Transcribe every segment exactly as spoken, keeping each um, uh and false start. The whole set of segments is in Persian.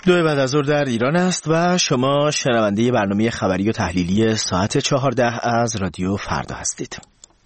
دو بعد از ظهر در ایران است و شما شنونده برنامه خبری و تحلیلی ساعت چهارده از رادیو فردا هستید.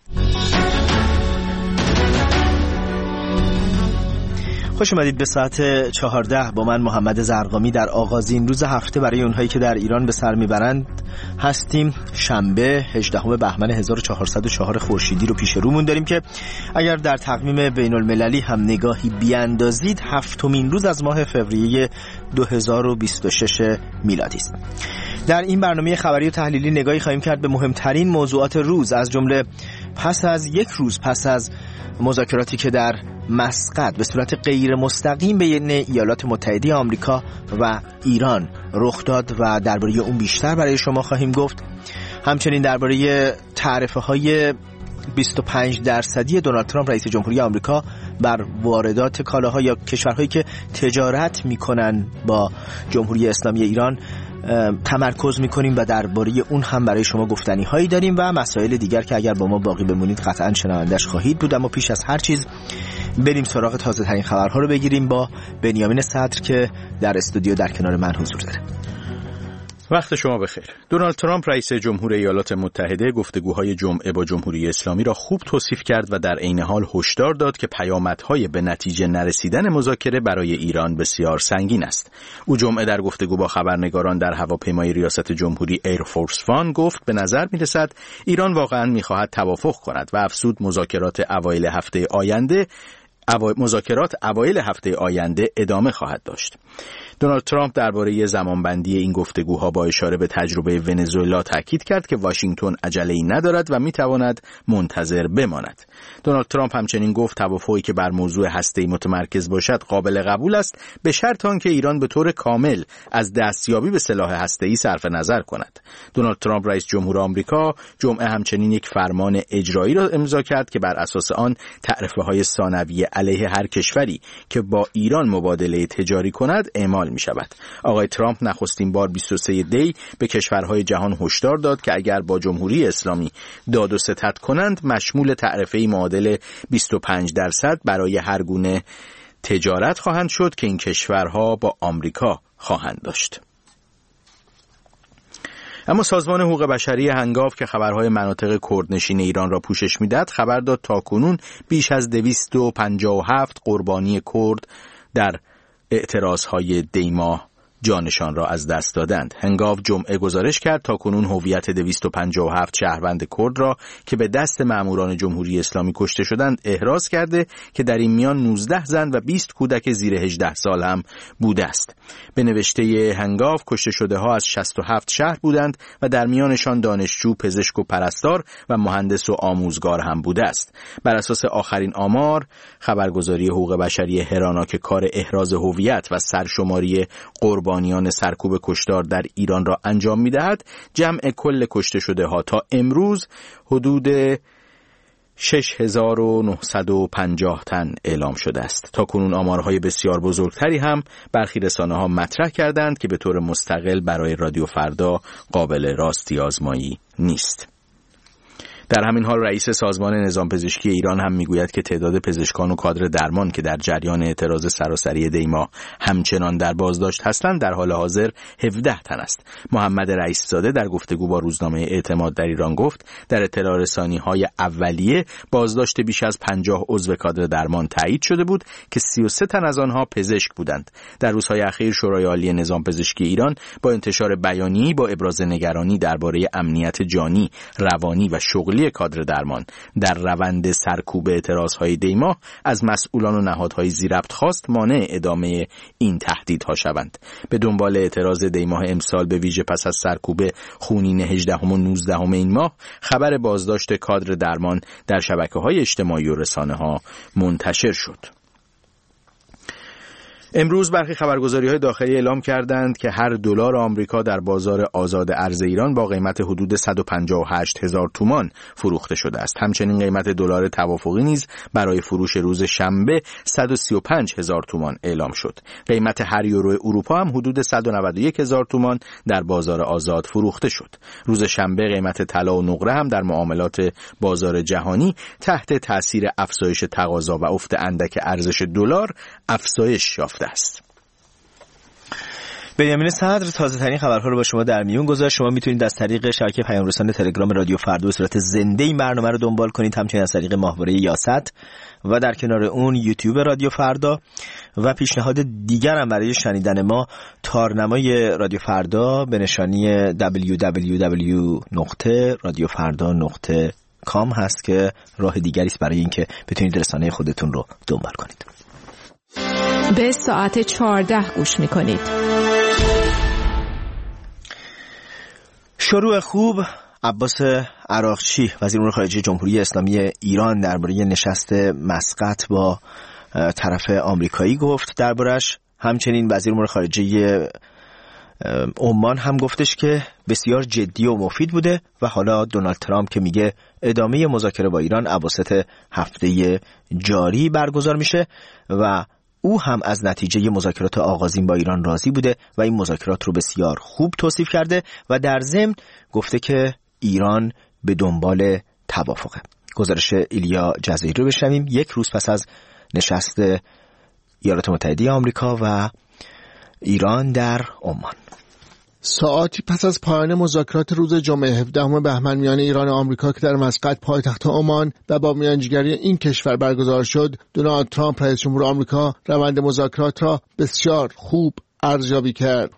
خوش اومدید به ساعت چهارده با من محمد زرقامی در آغازین روز هفته برای اونهایی که در ایران به سر میبرند هستیم. شنبه هجدهم بهمن هزار و چهارصد و چهار خورشیدی رو پیش رومون داریم که اگر در تقویم بین المللی هم نگاهی بیاندازید هفتمین روز از ماه فوریه دو هزار و بیست و شش میلادی است. در این برنامه خبری و تحلیلی نگاهی خواهیم کرد به مهمترین موضوعات روز، از جمله پس از یک روز پس از مذاکراتی که در مسقط به صورت غیر مستقیم بین ایالات متحده آمریکا و ایران رخ داد و درباره اون بیشتر برای شما خواهیم گفت. همچنین درباره تعرفه‌های بیست و پنج درصدی دونالد ترامپ رئیس جمهوری آمریکا بر واردات کالاها یا کشورهایی که تجارت میکنن با جمهوری اسلامی ایران تمرکز میکنیم و درباره اون هم برای شما گفتنی هایی داریم و مسائل دیگر که اگر با ما باقی بمونید قطعا شنوندش خواهید بود. اما پیش از هر چیز بریم سراغ تازه ترین خبرها رو بگیریم با بنیامین صدر که در استودیو در کنار من حضور داره. وقت شما بخیر. دونالد ترامپ رئیس جمهور ایالات متحده گفتگوهای جمعه با جمهوری اسلامی را خوب توصیف کرد و در عین حال هشدار داد که پیامدهای به نتیجه نرسیدن مذاکره برای ایران بسیار سنگین است. او جمعه در گفتگو با خبرنگاران در هواپیمای ریاست جمهوری ایر فورس وان گفت به نظر می‌رسد ایران واقعاً می‌خواهد توافق کند و افزود مذاکرات اوایل هفته آینده اوای... مذاکرات اوایل هفته آینده ادامه خواهد داشت. دونالد ترامپ درباره زمانبندی این گفتگوها با اشاره به تجربه ونزوئلا تاکید کرد که واشنگتن عجله‌ای ندارد و میتواند منتظر بماند. دونالد ترامپ همچنین گفت توافقی که بر موضوع هسته‌ای متمرکز باشد قابل قبول است به شرط آنکه ایران به طور کامل از دستیابی به سلاح هسته‌ای صرف نظر کند. دونالد ترامپ رئیس جمهور آمریکا جمعه همچنین یک فرمان اجرایی را امضا کرد که بر اساس آن تعرفه‌های ثانویه علیه هر کشوری که با ایران مبادله تجاری کند اعمال می شود. آقای ترامپ نخستین بار بیست و سوم دی به کشورهای جهان هشدار داد که اگر با جمهوری اسلامی داد و ستد کنند مشمول تعرفه‌ای معادل بیست و پنج درصد برای هر گونه تجارت خواهند شد که این کشورها با آمریکا خواهند داشت. اما سازمان حقوق بشری هنگاو که خبرهای مناطق کردنشین ایران را پوشش می‌داد خبر داد تاکنون بیش از دویست و پنجاه و هفت قربانی کرد در اعتراضهای دیماه جانشان را از دست دادند. هنگاو جمعه گزارش کرد تاکنون هویت دویست و پنجاه و هفت شهروند کرد را که به دست ماموران جمهوری اسلامی کشته شدند احراز کرده که در این میان نوزده زن و بیست کودک زیر هجده سال هم بوده است. به نوشته هنگاو کشته شده ها از شصت و هفت شهر بودند و در میانشان دانشجو، پزشک و پرستار و مهندس و آموزگار هم بوده است. بر اساس آخرین آمار خبرگزاری حقوق بشری هرانا که کار احراز هویت و سرشماری قربانیان سرکوب کشتار در ایران را انجام می‌دهد، جمع کل کشته شده ها تا امروز حدود شش هزار و نهصد و پنجاه تن اعلام شده است. تا کنون آمارهای بسیار بزرگتری هم برخی رسانه‌ها مطرح کردند که به طور مستقل برای رادیو فردا قابل راستی آزمایی نیست. در همین حال رئیس سازمان نظام پزشکی ایران هم میگوید که تعداد پزشکان و کادر درمان که در جریان اعتراض سراسری دیما همچنان در بازداشت هستند در حال حاضر هفده تن است. محمد رئیس زاده در گفتگو با روزنامه اعتماد در ایران گفت در اطلاع رسانی‌های اولیه بازداشت بیش از پنجاه عضو کادر درمان تایید شده بود که سی و سه تن از آنها پزشک بودند. در روزهای اخیر شورای عالی نظام پزشکی ایران با انتشار بیانیه‌ای با ابراز نگرانی درباره امنیت جانی، روانی و شغلی کادر درمان در روند سرکوب اعتراضهای دیما از مسئولان و نهادهای زیربط خواست مانع ادامه این تهدیدها شوند. به دنبال اعتراض دیماه امسال به ویژه پس از سرکوب خونین هجدهم و نوزدهم این ماه خبر بازداشت کادر درمان در شبکه‌های اجتماعی و رسانه‌ها منتشر شد. امروز برخی خبرگزاری‌های داخلی اعلام کردند که هر دلار آمریکا در بازار آزاد ارز ایران با قیمت حدود صد و پنجاه و هشت هزار تومان فروخته شده است. همچنین قیمت دلار توافقی نیز برای فروش روز شنبه صد و سی و پنج هزار تومان اعلام شد. قیمت هر یورو اروپا هم حدود صد و نود و یک هزار تومان در بازار آزاد فروخته شد. روز شنبه قیمت طلا و نقره هم در معاملات بازار جهانی تحت تاثیر افزایش تقاضا و افت اندک ارزش دلار افزایش یافته است. بنیامین صدر تازه ترین خبرها رو با شما در میون گذاشت. شما میتونید از طریق شبکه پیام رسان تلگرام رادیو فردا به صورت زنده این برنامه رو دنبال کنید، همچنین از طریق ماهواره یاست و در کنار اون یوتیوب رادیو فردا. و پیشنهاد دیگر هم برای شنیدن ما تارنمای رادیو فردا به نشانی دبلیو دبلیو دبلیو دات رادیو فردا دات کام هست که راه دیگری است برای اینکه بتونید رسانه خودتون رو دنبال کنید. به ساعت چهارده گوش میکنید. شروع خوب. عباس عراقچی وزیر امور خارجه جمهوری اسلامی ایران درباره نشست مسقط با طرف آمریکایی گفت دربارش. همچنین وزیر امور خارجه عمان هم گفتش که بسیار جدی و مفید بوده و حالا دونالد ترامپ که میگه ادامه مذاکره با ایران اواسط هفته جاری برگزار میشه و او هم از نتیجه مذاکرات آغازین با ایران راضی بوده و این مذاکرات رو بسیار خوب توصیف کرده و در ضمن گفته که ایران به دنبال توافقه. گزارش ایلیا جزیری رو بشنویم. یک روز پس از نشست ایالات متحده آمریکا و ایران در عمان. ساعاتی پس از پایان مذاکرات روز جمعه هفدهم بهمن میان ایران و آمریکا که در مسقط پایتخت عمان و با میانجیگری این کشور برگزار شد، دونالد ترامپ رئیس جمهور آمریکا روند مذاکرات را بسیار خوب ارزیابی کرد.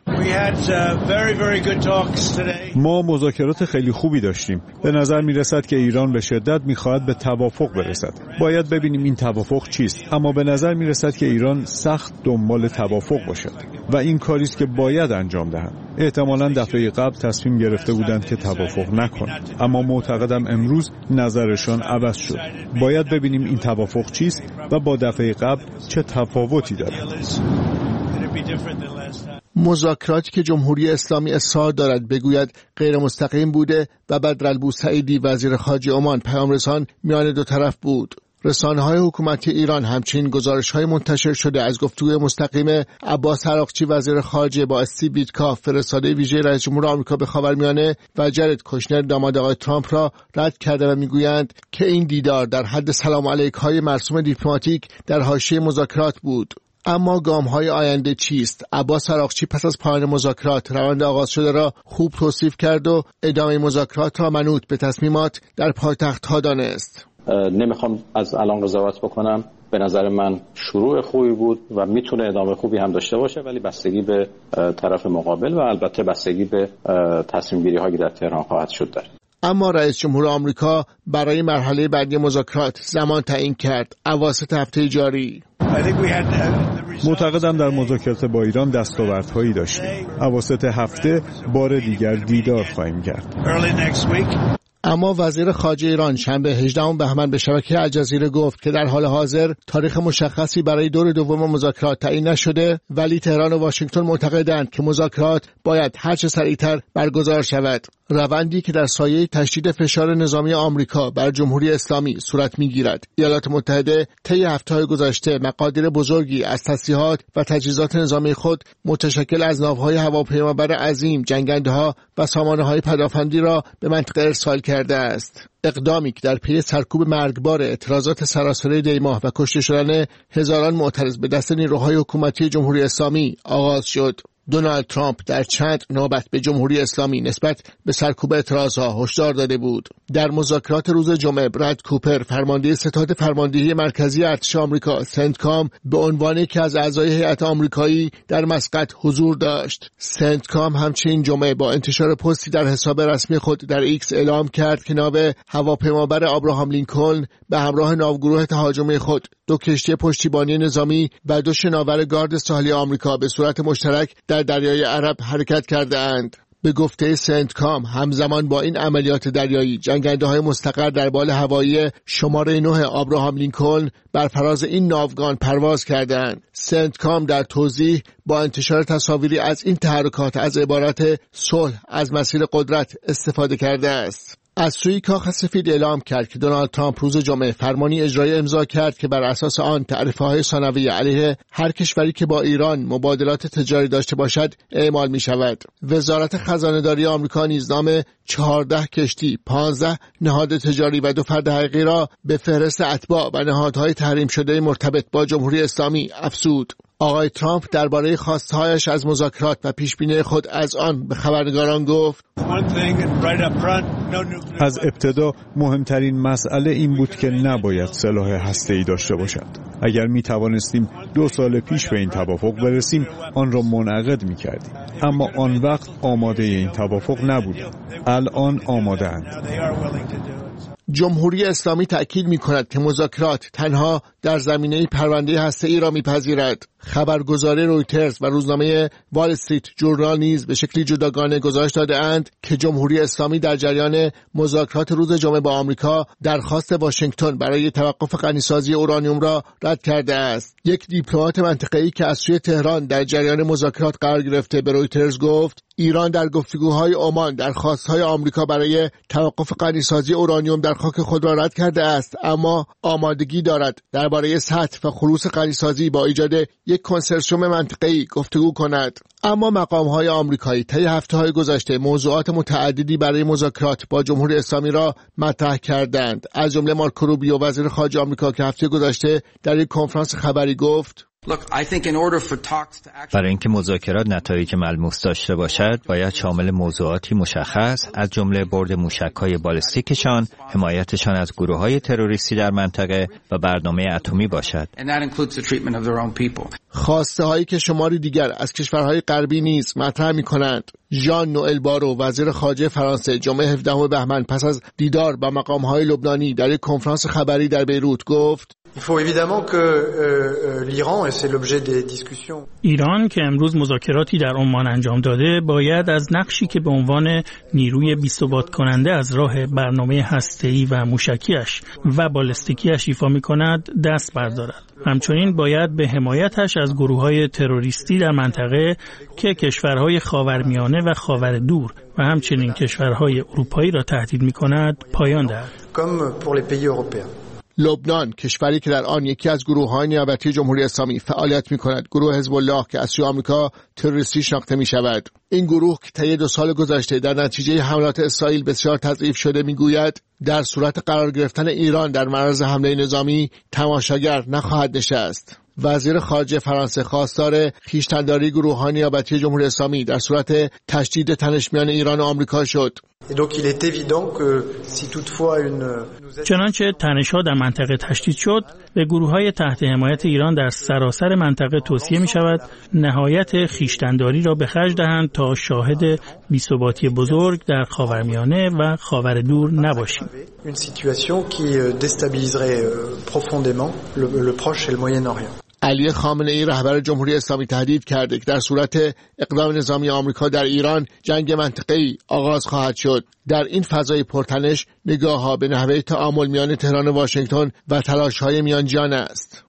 ما مذاکرات خیلی خوبی داشتیم. به نظر می رسد که ایران به شدت می خواهد به توافق برسد. باید ببینیم این توافق چیست، اما به نظر می رسد که ایران سخت دنبال توافق باشد و این کاری است که باید انجام دهند. احتمالاً دفعه قبل تصمیم گرفته بودند که توافق نکنند، اما معتقدم امروز نظرشان عوض شد. باید ببینیم این توافق چیست و با دفعه قبل چه تفاوتی دارد. مذاکراتی که جمهوری اسلامی اصرار دارد بگوید غیر مستقیم بوده و بدرالبوسعیدی وزیر خارجه عمان پیام رسان میان دو طرف بود. رسانه‌های حکومتی ایران همچنین گزارش‌های منتشر شده از گفتگوی مستقیم عباس عراقچی وزیر خارجه با استیو ویتکاف فرستاده ویژه رئیس جمهور آمریکا به خاورمیانه و جرد کوشنر داماد آقای ترامپ را رد کرده و میگویند که این دیدار در حد سلام علیک‌های مرسوم دیپلماتیک در حاشیه مذاکرات بود. اما گام‌های آینده چیست؟ عباس عراقچی پس از پایان مذاکرات روند آغاز شده را خوب توصیف کرد و ادامه مذاکرات را منوط به تصمیمات در پایتخت‌ها دانست. نمیخوام از الان قضاوت بکنم. به نظر من شروع خوبی بود و میتونه ادامه خوبی هم داشته باشه، ولی بستگی به طرف مقابل و البته بستگی به تصمیم گیری هایی که در تهران خواهد شد داره. اما رئیس جمهور آمریکا برای مرحله بعدی مذاکرات زمان تعیین کرد، اواسط هفته جاری. معتقدم در مذاکرات با ایران دستاوردهایی داشتیم. اواسط هفته بار دیگر دیدار خواهیم کرد. اما وزیر خارجه ایران شنبه هجدهم بهمن به شبکه الجزیره گفت که در حال حاضر تاریخ مشخصی برای دور دوم مذاکرات تعیین نشده، ولی تهران و واشنگتن معتقدند که مذاکرات باید هر چه سریعتر برگزار شود. روندی که در سایه تشدید فشار نظامی آمریکا بر جمهوری اسلامی صورت می‌گیرد. ایالات متحده طی هفته‌های گذشته مقادیر بزرگی از تسلیحات و تجهیزات نظامی خود متشکل از ناوهای هواپیمابر عظیم، جنگنده‌ها و سامانه‌های پدافندی را به منطقه ارسال کرده است. اقدامی که در پی سرکوب مرگبار اعتراضات سراسر دیماه و کشته شدن هزاران معترض به دست نیروهای حکومتی جمهوری اسلامی آغاز شد. دونالد ترامپ در چند نوبت به جمهوری اسلامی نسبت به سرکوب اعتراضها هشدار داده بود. در مذاکرات روز جمعه براد کوپر فرمانده ستاد فرماندهی مرکزی ارتش آمریکا سنتکام به عنوان یکی از اعضای هیئت آمریکایی در مسقط حضور داشت. سنتکام همچنین جمعه با انتشار پستی در حساب رسمی خود در ایکس اعلام کرد که ناو هواپیمابر آبراهام لینکلن به همراه ناوگروه تهاجمی خود، دو کشتی پشتیبانی نظامی و دو شناور گارد ساحلی آمریکا به صورت مشترک در دریای عرب حرکت کرده اند. به گفته سنتکام همزمان با این عملیات دریایی جنگنده‌های مستقر در بال هوایی شماره نه آبراهام لینکلن بر فراز این ناوگان پرواز کردند. سنتکام در توضیح با انتشار تصاویری از این تحرکات از عبارت صلح از مسیر قدرت استفاده کرده است. از سوی کاخ سفید اعلام کرد که دونالد ترامپ روز جمعه فرمانی اجرایی امضا کرد که بر اساس آن تعرفه‌های ثانویه علیه هر کشوری که با ایران مبادلات تجاری داشته باشد اعمال می شود. وزارت خزانه‌داری آمریکا نیز نام چهارده کشتی، پانزده نهاد تجاری و دو فرد حقیقی را به فهرست اتباع و نهادهای تحریم شده مرتبط با جمهوری اسلامی افزود. آقای ترامپ درباره خواستهایش از مذاکرات و پیشبینی خود از آن به خبرنگاران گفت: از ابتدا مهمترین مسئله این بود که نباید سلاح هسته‌ای داشته باشد. اگر می توانستیم دو سال پیش به این توافق برسیم آن را منعقد می کردیم. اما آن وقت آماده این توافق نبودیم. الان آماده اند. جمهوری اسلامی تأکید می کند که مذاکرات تنها در زمینه پرونده هسته‌ای را می‌پذیرد. خبرگزاری رویترز و روزنامه وال استریت جورنال نیز به شکلی جداگانه گزارش داده‌اند که جمهوری اسلامی در جریان مذاکرات روز جمعه با آمریکا درخواست واشنگتن برای توقف غنیسازی اورانیوم را رد کرده است. یک دیپلمات منطقه‌ای که از سوی تهران در جریان مذاکرات قرار گرفته به رویترز گفت: ایران در گفتگوهای عمان درخواست‌های آمریکا برای توقف غنیسازی اورانیوم در خاک خود را رد کرده است، اما آمادگی دارد درباره سطح و خلوص غنیسازی با ایجاد یک کنسرسیوم منطقه‌ای گفتگو کند. اما مقام‌های آمریکایی طی هفته‌های گذشته موضوعات متعددی برای مذاکرات با جمهوری اسلامی را مطرح کردند. از جمله مارکو روبیو وزیر خارجه آمریکا که هفته گذشته در یک کنفرانس خبری گفت: برای اینکه مذاکرات نتایج ملموس داشته باشد باید شامل موضوعاتی مشخص از جمله برد موشک‌های بالستیکشان، حمایتشان از گروه‌های تروریستی در منطقه و برنامه اتمی باشد. خواسته هایی که شماری دیگر از کشورهای غربی نیز مطرح می‌کنند. ژان نوئل بارو وزیر خارجه فرانسه جمعه هفدهم بهمن پس از دیدار با مقام‌های لبنانی در یک کنفرانس خبری در بیروت گفت: ایران که امروز مذاکراتی در عمان انجام داده باید از نقشی که به عنوان نیروی بی‌ثبات کننده از راه برنامه هسته‌ای و موشکیش و بالستیکیش ایفا می‌کند دست بردارد. همچنین باید به حمایتش از گروه‌های تروریستی در منطقه که کشورهای خاورمیانه و خاور دور و همچنین کشورهای اروپایی را تهدید می‌کند پایان دهد. لبنان کشوری که در آن یکی از گروه‌های نیابتی جمهوری اسلامی فعالیت می‌کند، گروه حزب الله که از سوی آمریکا تروریستی شناخته می‌شود. این گروه که طی دو سال گذشته در نتیجه حملات اسرائیل بسیار تضعیف شده می‌گوید در صورت قرار گرفتن ایران در معرض حمله نظامی تماشاگر نخواهد نشست. وزیر خارجه فرانسه خواستار خویشتن‌داری گروه‌های نیابتی جمهوری اسلامی در صورت تشدید تنش میان ایران و آمریکا شد. چنانچه تنش‌ها در منطقه تشدید شد، به گروه‌های تحت حمایت ایران در سراسر منطقه توصیه می‌شود نهایت خویشتن‌داری را به خرج دهند تا شاهد بی‌ثباتی بزرگ در خاورمیانه و خاور دور نباشیم. علی خامنه‌ای رهبر جمهوری اسلامی تهدید کرده که در صورت اقدام نظامی آمریکا در ایران جنگ منطقه‌ای آغاز خواهد شد. در این فضای پرتنش نگاه‌ها به نحوه تعامل میان تهران و واشنگتن و تلاش‌های میانجیان است.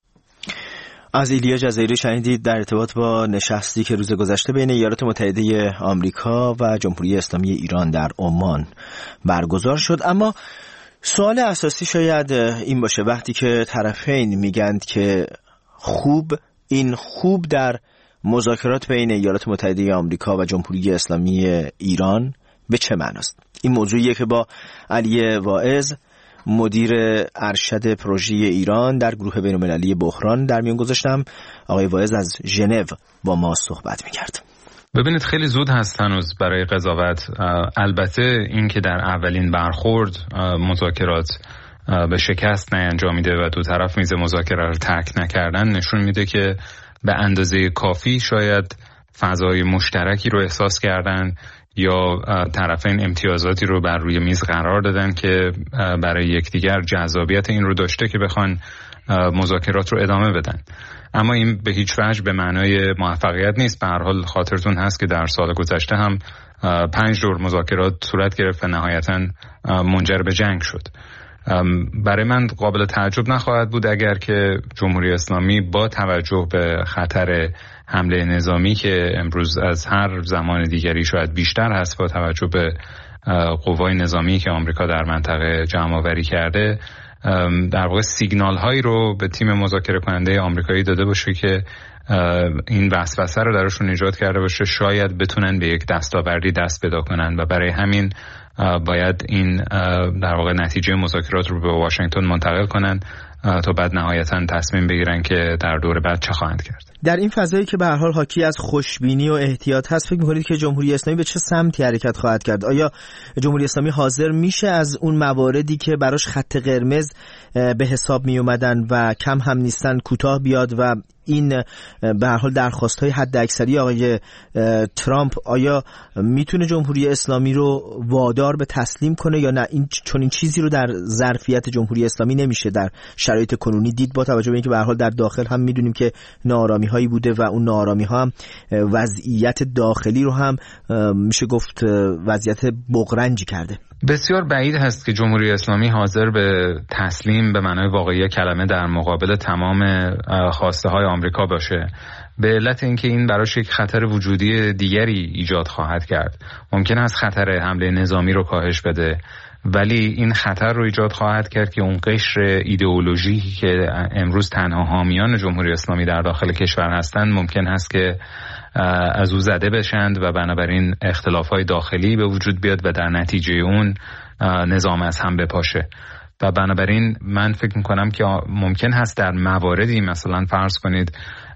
از ایلیا جزایری شنیدید در ارتباط با نشستی که روز گذشته بین ایالات متحده آمریکا و جمهوری اسلامی ایران در عمان برگزار شد. اما سوال اساسی شاید این باشه وقتی که طرفین میگند که خوب این خوب در مذاکرات بین ایالات متحده آمریکا و جمهوری اسلامی ایران به چه معناست؟ این موضوعیه که با علی واعظ مدیر ارشد پروژه ایران در گروه بین‌المللی بحران در میان گذاشتم. آقای واعظ از ژنو با ما صحبت می‌کرد. ببینید خیلی زود هست هنوز برای قضاوت. البته این که در اولین برخورد مذاکرات به شکست نینجامیده و دو طرف میز مذاکره رو ترک نکردن نشون میده که به اندازه کافی شاید فضای مشترکی رو احساس کردن یا طرفین امتیازاتی رو بر روی میز قرار دادن که برای یکدیگر جذابیت این رو داشته که بخوان مذاکرات رو ادامه بدن. اما این به هیچ وجه به معنای موفقیت نیست. به هر حال خاطرتون هست که در سال گذشته هم پنج دور مذاکرات صورت گرفت و نهایتاً منجر به جنگ شد. برای من قابل تعجب نخواهد بود اگر که جمهوری اسلامی با توجه به خطر حمله نظامی که امروز از هر زمان دیگری شاید بیشتر هست، با توجه به قوای نظامی که آمریکا در منطقه جمع آوری کرده، در واقع سیگنال هایی رو به تیم مذاکره کننده آمریکایی داده باشه که این وسوسه رو درشون ایجاد کرده باشه شاید بتونن به یک دستاوردی دست پیدا کنن و برای همین باید این در واقع نتیجه مذاکرات رو به واشنگتن منتقل کنن تا بعد نهایتاً تصمیم بگیرن که در دور بعد چه خواهند کرد. در این فضایی که به هر حال حاکی از خوشبینی و احتیاط هست، فکر می‌کنید که جمهوری اسلامی به چه سمتی حرکت خواهد کرد؟ آیا جمهوری اسلامی حاضر میشه از اون مواردی که براش خط قرمز به حساب می اومدن و کم هم نیستن کوتاه بیاد و این به هر حال درخواست‌های حداکثری آقای ترامپ، آیا میتونه جمهوری اسلامی رو وادار به تسلیم کنه یا نه؟ این چون این چیزی رو در ظرفیت جمهوری اسلامی نمیشه در شرایط کنونی دید، با توجه به اینکه به هر حال در داخل هم میدونیم که ناآرامی‌هایی بوده و اون ناآرامی‌ها هم وضعیت داخلی رو هم میشه گفت وضعیت بغرنجی کرده. بسیار بعید هست که جمهوری اسلامی حاضر به تسلیم به معنای واقعی کلمه در مقابل تمام خواسته های آمریکا باشه، به علت اینکه این براش یک خطر وجودی دیگری ایجاد خواهد کرد. ممکن است خطر حمله نظامی رو کاهش بده، ولی این خطر رو ایجاد خواهد کرد که اون قشر ایدئولوژیکی که امروز تنها حامیان جمهوری اسلامی در داخل کشور هستند ممکن هست که از او زده بشند و بنابراین اختلافات داخلی به وجود بیاد و در نتیجه اون نظام از هم بپاشه. و بنابراین من فکر میکنم که ممکن هست در مواردی مثلا فرض کنید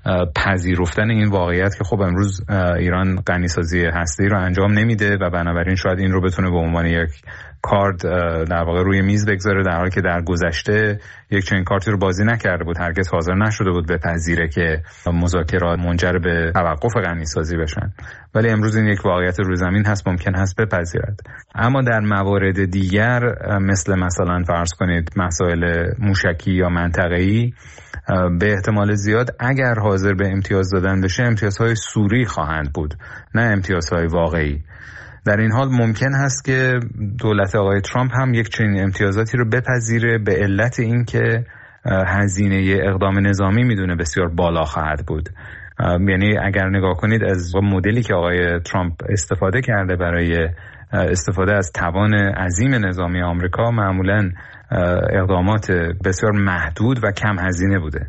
پذیرفتن این واقعیت که خب امروز ایران غنیسازی هسته‌ای رو انجام نمیده و بنابراین شاید این رو بتونه به عنوان یک کارت در واقع روی میز بگذاره، در حالی که در گذشته یک چنین کارتی رو بازی نکرده بود، هرگز حاضر نشده بود بپذیره که مذاکرات منجر به توقف غنیسازی بشن، ولی امروز این یک واقعیت روی زمین هست، ممکن هست بپذیرد. اما در موارد دیگر مثل مثلا فرض کنید مسائل موشکی یا منطقه‌ای، به احتمال زیاد اگر حاضر به امتیاز دادن بشه امتیازهای سوری خواهند بود، نه امتیازهای واقعی. در این حال ممکن هست که دولت آقای ترامپ هم یک چنین امتیازاتی رو بپذیره به علت اینکه هزینه اقدام نظامی میدونه بسیار بالا خواهد بود. یعنی اگر نگاه کنید از مدلی که آقای ترامپ استفاده کرده برای استفاده از توان عظیم نظامی آمریکا، معمولاً اقدامات بسیار محدود و کم هزینه بوده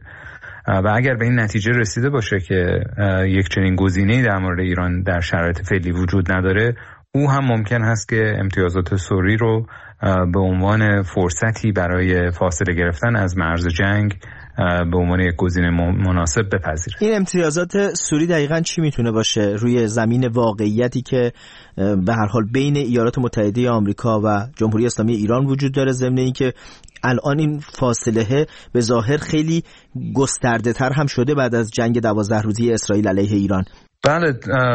و اگر به این نتیجه رسیده باشه که یک چنین گزینه‌ای در مورد ایران در شرایط فعلی وجود نداره، او هم ممکن هست که امتیازات سوری رو به عنوان فرصتی برای فاصله گرفتن از مرز جنگ به عنوان یک گزینه مناسب بپذیره. این امتیازات سوری دقیقاً چی میتونه باشه روی زمین واقعیتی که به هر حال بین ایالات متحده آمریکا و جمهوری اسلامی ایران وجود داره، ضمن اینکه الان این فاصله به ظاهر خیلی گسترده تر هم شده بعد از جنگ دوازده روزی اسرائیل علیه ایران؟ بله،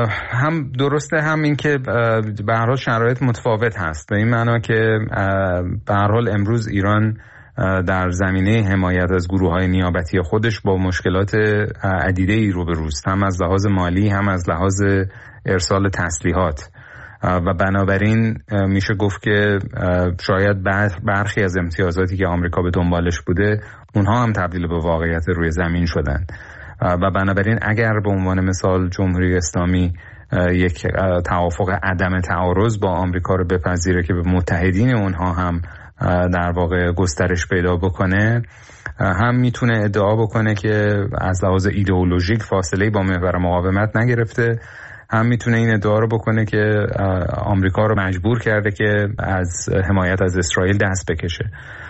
هم درسته، هم این که به هر حال شرایط متفاوت هست، به این معنا که به هر حال امروز ایران در زمینه حمایت از گروه‌های نیابتی خودش با مشکلات عدیده‌ای روبروست، هم از لحاظ مالی هم از لحاظ ارسال تسلیحات و بنابراین میشه گفت که شاید برخی از امتیازاتی که آمریکا به دنبالش بوده اونها هم تبدیل به واقعیت روی زمین شدن و بنابراین اگر به عنوان مثال جمهوری اسلامی یک توافق عدم تعارض با آمریکا رو بپذیره که به متحدین اونها هم در واقع گسترش پیدا بکنه، هم میتونه ادعا بکنه که از لحاظ ایدئولوژیک فاصله با محور مقاومت نگرفته، هم میتونه این ادعا رو بکنه که آمریکا رو مجبور کرده که از حمایت از اسرائیل دست بکشه.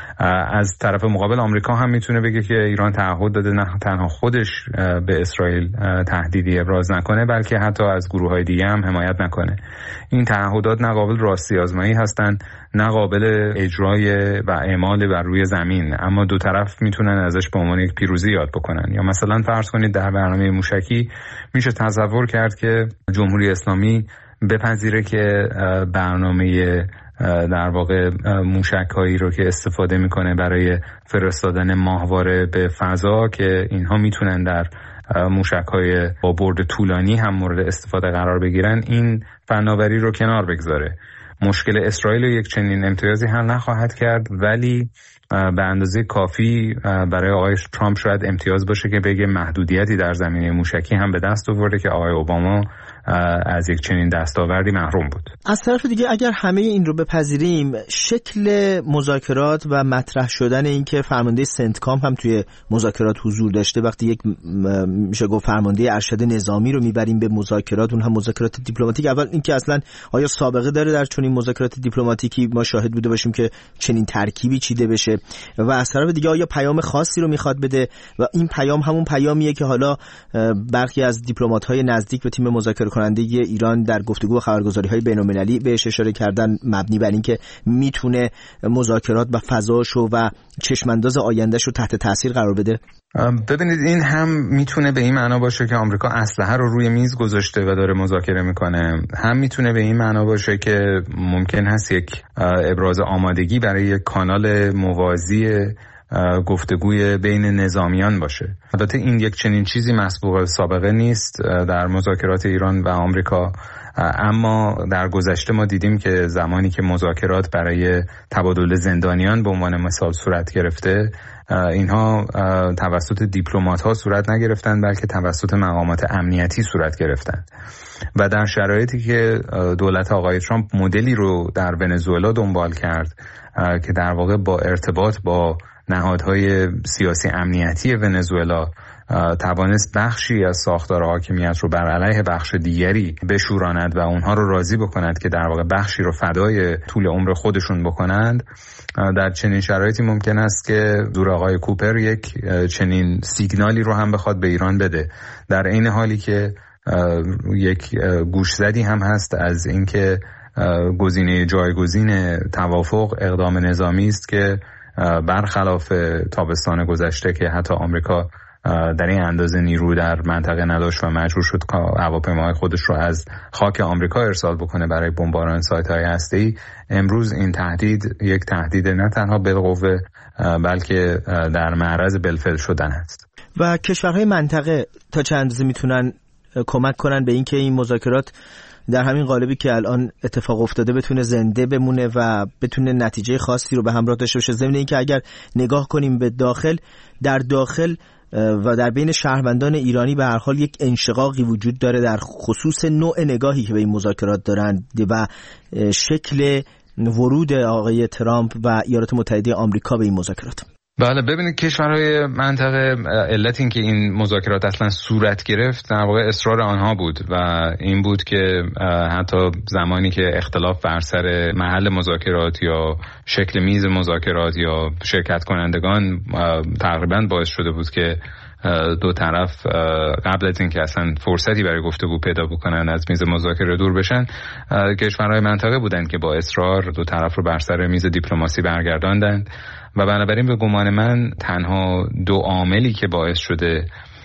از طرف مقابل آمریکا هم میتونه بگه که ایران تعهد داده نه تنها خودش به اسرائیل تهدیدی ابراز نکنه بلکه حتی از گروه‌های دیگه هم حمایت نکنه. این تعهدات نه قابل راستی آزمایی هستند نه قابل اجرای و اعمال بر روی زمین، اما دو طرف میتونن ازش به عنوان یک پیروزی یاد بکنن. یا مثلا فرض کنید در برنامه موشکی میشه تصور کرد که جمهوری اسلامی بپذیره که برنامه در واقع موشک‌هایی رو که استفاده میکنه برای فرستادن ماهواره به فضا که اینها میتونن در موشک‌های با برد طولانی هم مورد استفاده قرار بگیرن، این فناوری رو کنار بگذاره. مشکل اسرائیل یک چنین امتیازی حل نخواهد کرد، ولی به اندازه کافی برای آقای ترامپ شاید امتیاز باشه که بگه محدودیتی در زمینه موشکی هم به دست آورده که آقای اوباما از یک چنین دستاوردی محروم بود. از طرف دیگه اگر همه این رو بپذیریم، شکل مذاکرات و مطرح شدن این که فرمانده سنتکام هم توی مذاکرات حضور داشته، وقتی یک میشه گفت فرمانده ارشد نظامی رو میبریم به مذاکرات، اون هم مذاکرات دیپلماتیک، اول این که اصلا آیا سابقه داره در چنین مذاکرات دیپلماتیکی ما شاهد بوده باشیم که چنین ترکیبی چیده بشه، و از طرف دیگه آیا پیام خاصی رو میخواد بده و این پیام همون پیامیه که حالا برخی از دیپلمات‌های نزدیک به تیم مذاکره کننده ایران در گفتگو و خبرگزاری‌های بین‌المللی بهش اشاره کردن، مبنی بر اینکه میتونه مذاکرات و فضاشو و چشمانداز آیندهشو تحت تاثیر قرار بده؟ ببینید این هم میتونه به این معنا باشه که آمریکا اسلحه رو روی میز گذاشته و داره مذاکره میکنه، هم میتونه به این معنا باشه که ممکن هست یک ابراز آمادگی برای یک کانال موازی گفتگوی بین نظامیان باشه. البته این یک چنین چیزی مسبوق سابقه نیست در مذاکرات ایران و آمریکا، اما در گذشته ما دیدیم که زمانی که مذاکرات برای تبادل زندانیان به عنوان مثال صورت گرفته، اینها توسط دیپلمات ها صورت نگرفتند بلکه توسط مقامات امنیتی صورت گرفتند و در شرایطی که دولت آقای ترامپ مدلی رو در ونزوئلا دنبال کرد که در واقع با ارتباط با نهادهای سیاسی امنیتی ونزوئلا توانست بخشی از ساختار حاکمیت رو بر علیه بخش دیگری بشوراند و اونها رو راضی بکند که در واقع بخشی رو فدای طول عمر خودشون بکنند، در چنین شرایطی ممکن است که دور آقای کوپر یک چنین سیگنالی رو هم بخواد به ایران بده، در عین حالی که یک گوشزدی هم هست از اینکه گزینه جایگزین توافق اقدام نظامی است که برخلاف تابستان گذشته که حتی آمریکا در این اندازه نیرو در منطقه نداشت و مجبور شد هواپیماهای خودش رو از خاک آمریکا ارسال بکنه برای بمباران سایت‌های هسته‌ای، امروز این تهدید یک تهدید نه تنها بالقوه بلکه در معرض بالفعل شدن است. و کشورهای منطقه تا چند اندازه میتونن کمک کنن به اینکه این مذاکرات در همین قالبی که الان اتفاق افتاده بتونه زنده بمونه و بتونه نتیجه خاصی رو به همراه داشته باشه؟ ضمن اینکه اگر نگاه کنیم به داخل، در داخل و در بین شهروندان ایرانی به هر حال یک انشقاقی وجود داره در خصوص نوع نگاهی که به این مذاکرات دارند و شکل ورود آقای ترامپ و ایالات متحده آمریکا به این مذاکرات. بله، ببینید کشورهای منطقه علت این که این مذاکرات اصلا صورت گرفت در واقع اصرار آنها بود و این بود که حتی زمانی که اختلاف بر سر محل مذاکرات یا شکل میز مذاکرات یا شرکت کنندگان تقریبا باعث شده بود که دو طرف قبل از اینکه اصلا فرصتی برای گفتگو پیدا بکنن از میز مذاکره دور بشن، کشورهای منطقه بودند که با اصرار دو طرف رو بر سر میز دیپلماسی برگرداندند و بنابراین به گمان من تنها دو عاملی که باعث شده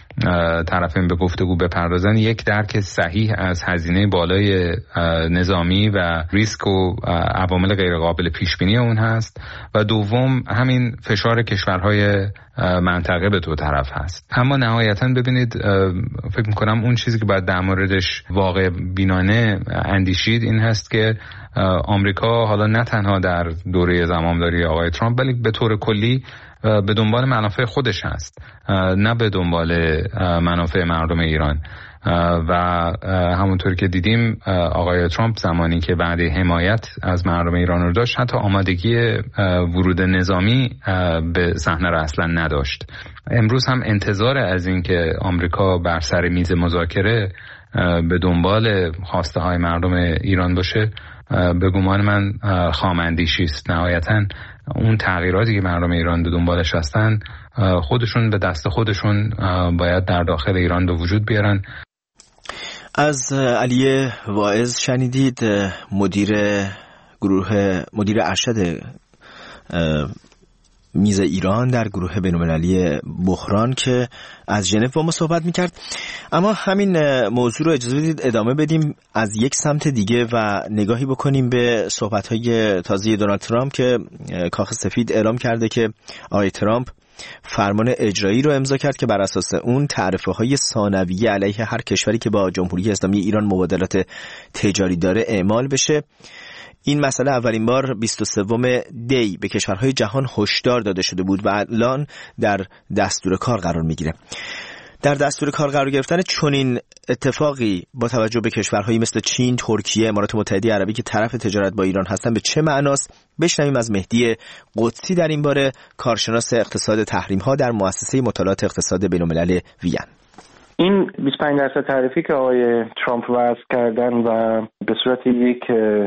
طرفین به گفتگو بپردازن، یک درک صحیح از هزینه بالای نظامی و ریسک و عوامل غیرقابل پیش بینی اون هست و دوم همین فشار کشورهای منطقه به دو طرف هست. اما نهایتاً ببینید فکر میکنم اون چیزی که باید در موردش واقع بینانه اندیشید این هست که آمریکا حالا نه تنها در دوره زمامداری آقای ترامپ بلکه به طور کلی به دنبال منافع خودش هست، نه به دنبال منافع مردم ایران و همونطور که دیدیم آقای ترامپ زمانی که وعده حمایت از مردم ایران رو داشت حتی آمادگی ورود نظامی به صحنه را اصلا نداشت. امروز هم انتظار از این که آمریکا بر سر میز مذاکره به دنبال خواسته های مردم ایران باشه به گمان من خام‌اندیشی است. نهایتاً اون تغییراتی که مردم ایران به دنبالش هستن خودشون به دست خودشون باید در داخل ایران به وجود بیارن. از علی واعظ شنیدید، مدیر گروه مدیر ارشد میز ایران در گروه بین‌المللی بحران که از ژنو با ما صحبت میکرد. اما همین موضوع رو اجازه بدید ادامه بدیم از یک سمت دیگه و نگاهی بکنیم به صحبت‌های تازه دونالد ترامپ که کاخ سفید اعلام کرده که آقای ترامپ فرمان اجرایی رو امضا کرد که بر اساس اون تعرفه‌های ثانویه علیه هر کشوری که با جمهوری اسلامی ایران مبادلات تجاری داره اعمال بشه. این مسئله اولین بار بیست و سوم دی به کشورهای جهان هشدار داده شده بود و الان در دستور کار قرار میگیره. در دستور کار قرار گرفتن چنین اتفاقی با توجه به کشورهایی مثل چین، ترکیه، امارات متحده عربی که طرف تجارت با ایران هستن به چه معناست؟ بشنویم از مهدی قدسی در این باره، کارشناس اقتصاد تحریم‌ها در مؤسسه مطالعات اقتصاد بین‌الملل وین. این بیست و پنج درصد تعرفی که آقای ترامپ وضع کردن و به صورت یک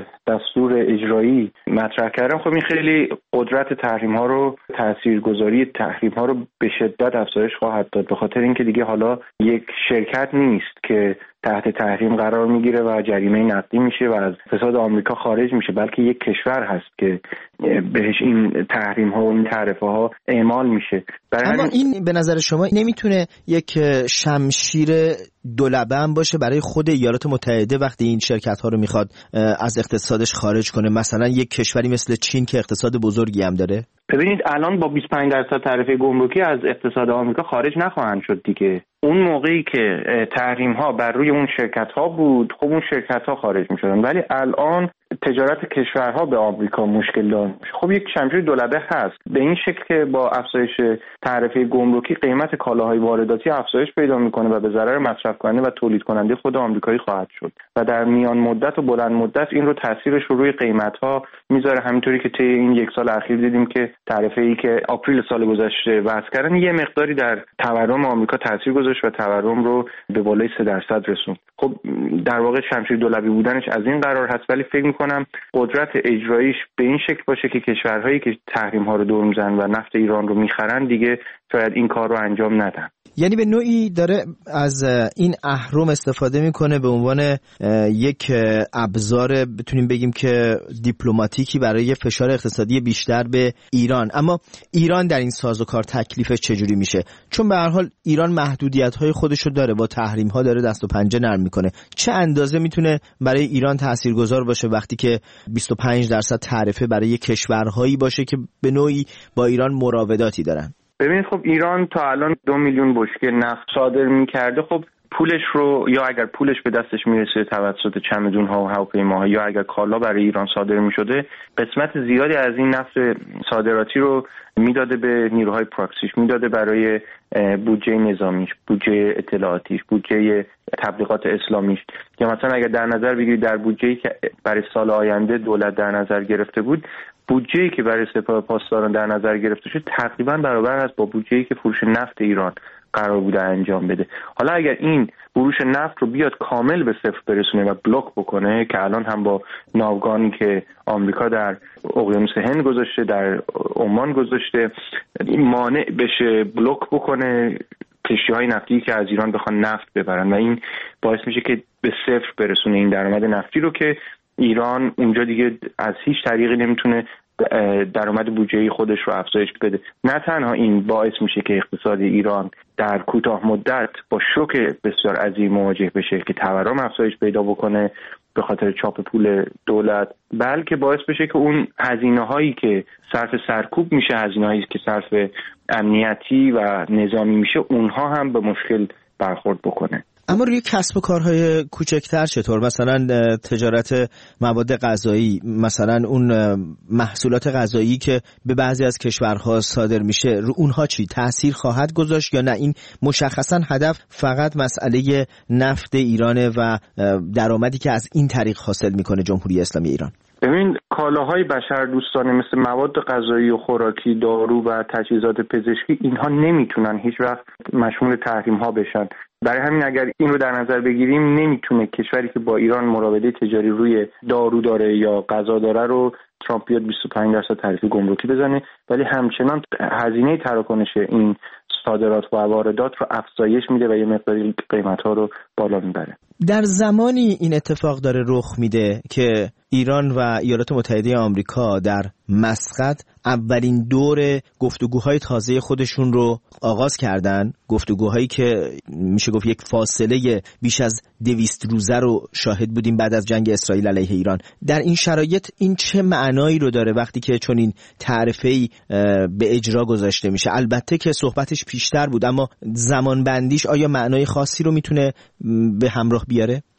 دستور اجرایی مطرح کردن، خب این خیلی قدرت تحریم ها رو، تاثیرگذاری تحریم ها رو به شدت افزایش خواهد داد، به خاطر اینکه دیگه حالا یک شرکت نیست که تحت تحریم قرار میگیره و جریمه نقدی میشه و از اقتصاد آمریکا خارج میشه، بلکه یک کشور هست که بهش این تحریم ها و این تعرفه ها اعمال میشه. اما این به نظر شما نمیتونه یک شمشیر دولبه هم باشه برای خود ایالات متحده وقتی این شرکت ها رو میخواد از اقتصادش خارج کنه، مثلا یک کشوری مثل چین که اقتصاد بزرگی هم داره؟ ببینید الان با بیست و پنج درصد تعرفه گمرکی از اقتصاد آمریکا خارج نخواهند شد دیگه. اون موقعی که تحریم ها بر روی اون شرکت ها بود، خب اون شرکت ها خارج می شدن، ولی الان تجارت کشورها به آمریکا مشکل دار میشه. خب یک شمشیر دولبه هست، به این شکل که با افزایش تعرفه گمرکی قیمت کالاهای وارداتی افزایش پیدا میکنه و به ضرر مصرف کننده و تولید کننده خود آمریکایی خواهد شد و در میان مدت و بلند مدت این رو تاثیرش رو روی قیمت ها میذاره، همینطوری که طی این یک سال اخیر دیدیم که تعرفه ای که آپریل سال گذشته وضع کردن یه مقداری در تورم آمریکا تاثیر گذاشت و تورم رو به بالای سه درصد رسوند. خب در واقع شمشیر دولبی بودنش از این قرار هست، ولی فکر می‌کنم قدرت اجراییش به این شکل باشه که کشورهایی که تحریم ها رو دور میزنن و نفت ایران رو میخرن دیگه شاید این کار رو انجام ندن. یعنی به نوعی داره از این اهرم استفاده میکنه به عنوان یک ابزار بتونیم بگیم که دیپلماتیکی برای فشار اقتصادی بیشتر به ایران. اما ایران در این سازوکار تکلیفش چجوری میشه؟ چون به هر حال ایران محدودیت‌های خودشو داره، با تحریم‌ها داره دست و پنجه نرم میکنه. چه اندازه میتونه برای ایران تاثیرگذار باشه وقتی که بیست و پنج درصد تعرفه برای کشورهایی باشه که به نوعی با ایران مراوداتی دارن؟ ببینید خب ایران تا الان دو میلیون بشکه نفت صادر میکرده. خب پولش رو یا اگر پولش به دستش میرسه توسط چمدون‌ها و هواپیماها یا اگر کالا برای ایران صادر میشده، قسمت زیادی از این نفت صادراتی رو میداده به نیروهای پراکسیش، میداده برای بودجه نظامیش، بودجه اطلاعاتیش، بودجه تبلیغات اسلامیش. یا مثلا اگر در نظر بگیرید در بودجه‌ای که برای سال آینده دولت در نظر گرفته بود، بودجه‌ای که برای سپاه پاسداران در نظر گرفته شد تقریبا برابر است با بودجه‌ای که فروش نفت ایران قرار بوده انجام بده. حالا اگر این فروش نفت رو بیاد کامل به صفر برسونه و بلوک بکنه، که الان هم با ناوگانی که آمریکا در اقیانوس هند گذاشته، در عمان گذاشته، مانع بشه، بلوک بکنه کشتی‌های نفتی که از ایران بخوان نفت ببرن و این باعث میشه که به صفر برسونه این درآمد نفتی رو که ایران اونجا دیگه از هیچ طریقی نمیتونه درآمد بودجه‌ای خودش رو افزایش بده. نه تنها این باعث میشه که اقتصاد ایران در کوتاه مدت با شوک بسیار عظیم مواجه بشه که تورم افزایش پیدا بکنه به خاطر چاپ پول دولت، بلکه باعث بشه که اون هزینه‌هایی که صرف سرکوب میشه، هزینه‌هایی که صرف امنیتی و نظامی میشه، اونها هم به مشکل برخورد بکنه. اما روی کسب و کارهای کوچکتر چطور؟ مثلا تجارت مواد غذایی، مثلا اون محصولات غذایی که به بعضی از کشورها صادر میشه، رو اونها چی تأثیر خواهد گذاشت یا نه این مشخصا هدف فقط مسئله نفت ایرانه و درآمدی که از این طریق حاصل میکنه جمهوری اسلامی ایران؟ ببین کالاهای بشردوستانه مثل مواد غذایی و خوراکی، دارو و تجهیزات پزشکی، اینها نمیتونن هیچ وقت مشمول تحریم ها بشن. برای همین اگر این رو در نظر بگیریم، نمیتونه کشوری که با ایران مراوده تجاری روی دارو داره یا غذا داره رو ترامپ بیاد بیست و پنج درصد تعرفه گمرکی بزنه، ولی همچنان هزینه تراکنش این صادرات و واردات رو افزایش میده و یه مقداری قیمت‌ها رو بالا میبره. در زمانی این اتفاق داره رخ میده که ایران و ایالات متحده آمریکا در مسقط اولین دور گفتگوهای تازه خودشون رو آغاز کردن، گفتگوهایی که میشه گفت یک فاصله بیش از دویست روزه رو شاهد بودیم بعد از جنگ اسرائیل علیه ایران. در این شرایط این چه معنایی رو داره وقتی که چون این تعرفه‌ای به اجرا گذاشته میشه؟ البته که صحبتش پیشتر بود، اما زمان بندیش آیا معنای خاصی رو میتونه به همراه بیاره؟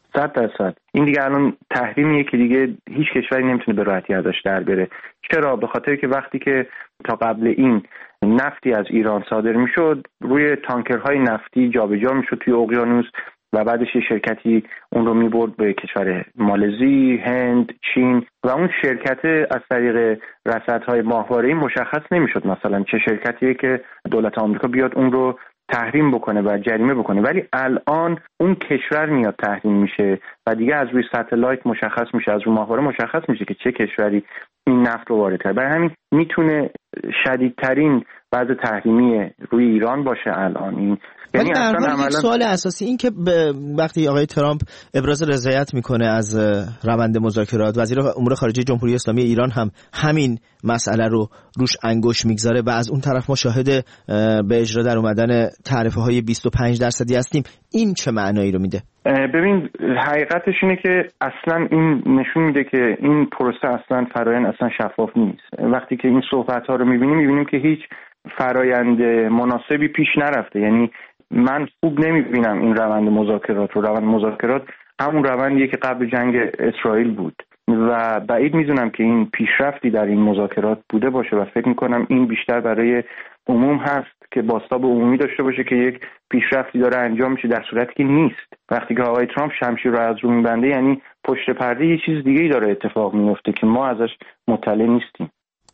صد درصد. این دیگه الان تحریمیه که دیگه هیچ کشوری نمیتونه به راحتی ازش در بره. چرا؟ به خاطر که وقتی که تا قبل این نفتی از ایران صادر میشد، روی تانکرهای نفتی جابجا میشد توی اقیانوس و بعدش یه شرکتی اون رو میبرد به کشور مالزی، هند، چین و اون شرکت از طریق رصدهای ماهواره‌ای مشخص نمیشد مثلا چه شرکتیه که دولت آمریکا بیاد اون رو تحریم بکنه و جریمه بکنه. ولی الان اون کشور میاد تحریم میشه و دیگه از روی ستلایت مشخص میشه، از روی ماهواره مشخص میشه که چه کشوری این نفت رو وارد کرده. برای همین میتونه شدیدترین وضع تحریمی روی ایران باشه الان این. ولی در حال یک سوال اساسی این که وقتی آقای ترامپ ابراز رضایت میکنه از روند مذاکرات، وزیر امور خارجه جمهوری اسلامی ایران هم همین مسئله رو روش انگشت میگذاره و از اون طرف ما شاهد به اجرا در اومدن تعرفه های بیست و پنج درصدی هستیم. این چه معنایی رو میده؟ ببین حقیقتش اینه که اصلا این نشون میده که این پروسه اصلا فرآیند اصلا شفاف نیست. وقتی که این صحبت ها رو میبینیم میبینیم که هیچ فرآیند مناسبی پیش نرفته. یعنی من خوب نمیبینم این روند مذاکرات رو. روند مذاکرات همون روندیه که قبل جنگ اسرائیل بود و بعید میدونم که این پیشرفتی در این مذاکرات بوده باشه و فکر میکنم این بیشتر برای عموم هست که بازتاب عمومی داشته باشه که یک پیشرفتی داره انجام میشه، در صورتی که نیست. وقتی که آقای ترامپ شمشیر رو از رو میبنده یعنی پشت پرده یه چیز دیگه‌ای داره اتفاق میفته که ما ازش مطلع نیستیم.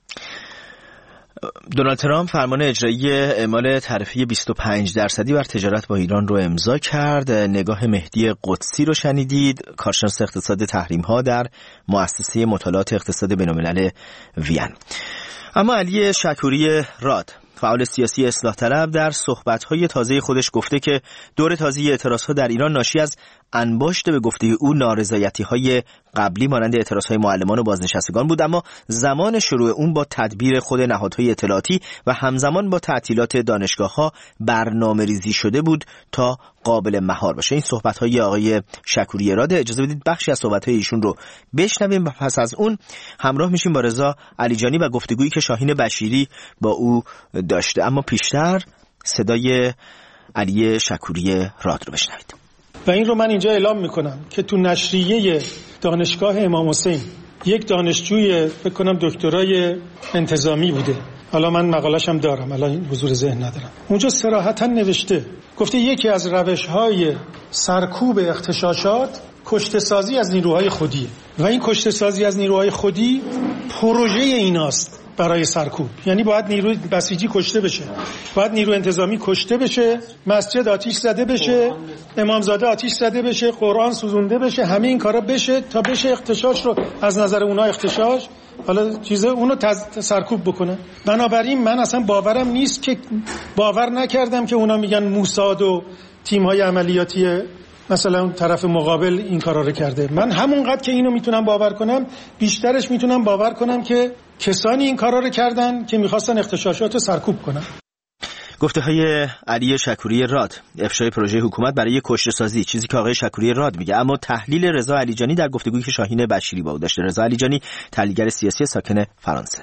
دونالد ترامپ فرمان اجرایی اعمال تعرفه بیست و پنج درصدی بر تجارت با ایران رو امضا کرد. نگاه مهدی قدسی رو شنیدید، کارشناس اقتصاد تحریم ها در مؤسسه مطالعات اقتصاد بین‌الملل وین. اما علی شکوری راد، فعال سیاسی اصلاح طلب، در صحبت‌های تازه خودش گفته که دور تازه اعتراض‌ها در ایران ناشی از انباشت به گفته او نارضایتی‌های قبلی مانند اعتراض‌های معلمان و بازنشستگان بود، اما زمان شروع اون با تدبیر خود نهادهای اطلاعاتی و همزمان با تعطیلات دانشگاه‌ها برنامه‌ریزی شده بود تا قابل مهار باشه. این صحبت‌های آقای شکوری راد. اجازه بدید بخشی از صحبت‌های ایشون رو بشنویم و پس از اون همراه میشیم با رضا علیجانی و گفتگویی که شاهین بشیری با او داشته. اما پیشتر صدای علی شکوری راد رو بشنوید. و این رو من اینجا اعلام میکنم که تو نشریه دانشگاه امام حسین یک دانشجوی فکر کنم دکترای انتظامی بوده، حالا من مقالش هم دارم الان حضور ذهن ندارم، اونجا صراحتا نوشته، گفته یکی از روش‌های سرکوب اغتشاشات کشته‌سازی از نیروهای خودیه و این کشته‌سازی از نیروهای خودی پروژه ایناست برای سرکوب. یعنی باید نیروی بسیجی کشته بشه، باید نیرو انتظامی کشته بشه، مسجد آتیش زده بشه، امامزاده آتیش زده بشه، قرآن سوزونده بشه، همه این کارا بشه تا بشه اغتشاش رو از نظر اونا اغتشاش حالا چیزه اونو سرکوب بکنه. بنابراین من اصلا باورم نیست که باور نکردم که اونا میگن موساد و تیم‌های عملیاتی مثلا اون طرف مقابل این کارا رو کرده. من همونقدر که اینو میتونم باور کنم بیشترش میتونم باور کنم که کسانی این کارا رو کردن که میخواستن اغتشاشات رو سرکوب کنن. گفته های علی شکوری راد، افشای پروژه حکومت برای کشته‌سازی، چیزی که آقای شکوری راد میگه. اما تحلیل رضا علیجانی در گفتگویی که شاهین بشیری با او داشته. رضا علیجانی تحلیلگر سیاسی ساکن فرانسه.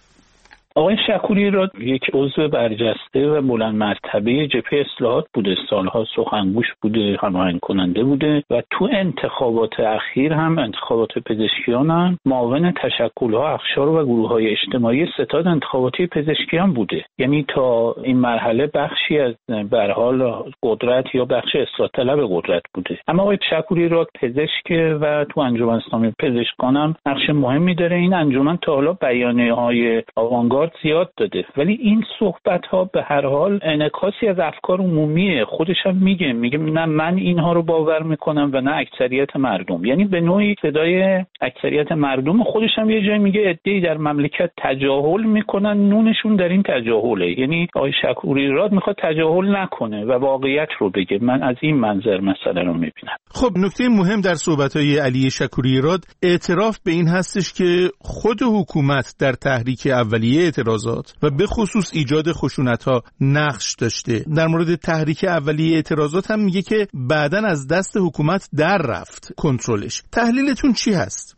آقای شکوری راد یک عضو برجسته و بلند مرتبه جبهه اصلاحات بوده، سالها سخنگوش بوده، هماهنگ کننده بوده و تو انتخابات اخیر هم انتخابات پزشکیان هم معاون تشکل‌ها، اقشار و گروه‌های اجتماعی ستاد انتخاباتی پزشکیان بوده. یعنی تا این مرحله بخشی از به هر حال قدرت یا بخش اصلاح طلب قدرت بوده. اما آقای شکوری راد پزشک و تو انجمن اسلامی پزشکان هم نقش مهمی داره. این انجمن تا حالا بیانیه‌های آوانگارد زیاد داده، ولی این صحبت ها به هر حال انعکاسی از افکار عمومیه. خودش هم میگه میگه نه من اینها رو باور میکنم و نه اکثریت مردم. یعنی به نوعی صدای اکثریت مردم. خودش هم یه جایی میگه عده‌ای در مملکت تجاهل میکنن، نونشون در این تجاهله. یعنی آقای شکوری راد میخواد تجاهل نکنه و واقعیت رو بگه. من از این منظر مسئله رو میبینم. خب نکته مهم در صحبت‌های علی شکوری راد اعتراف به این هستش که خود حکومت در تحریک اولیه اعتراضات و به خصوص ایجاد خشونت‌ها نقش داشته. در مورد تحریک اولیه اعتراضات هم میگه که بعداً از دست حکومت در رفت کنترلش. تحلیلتون چی هست؟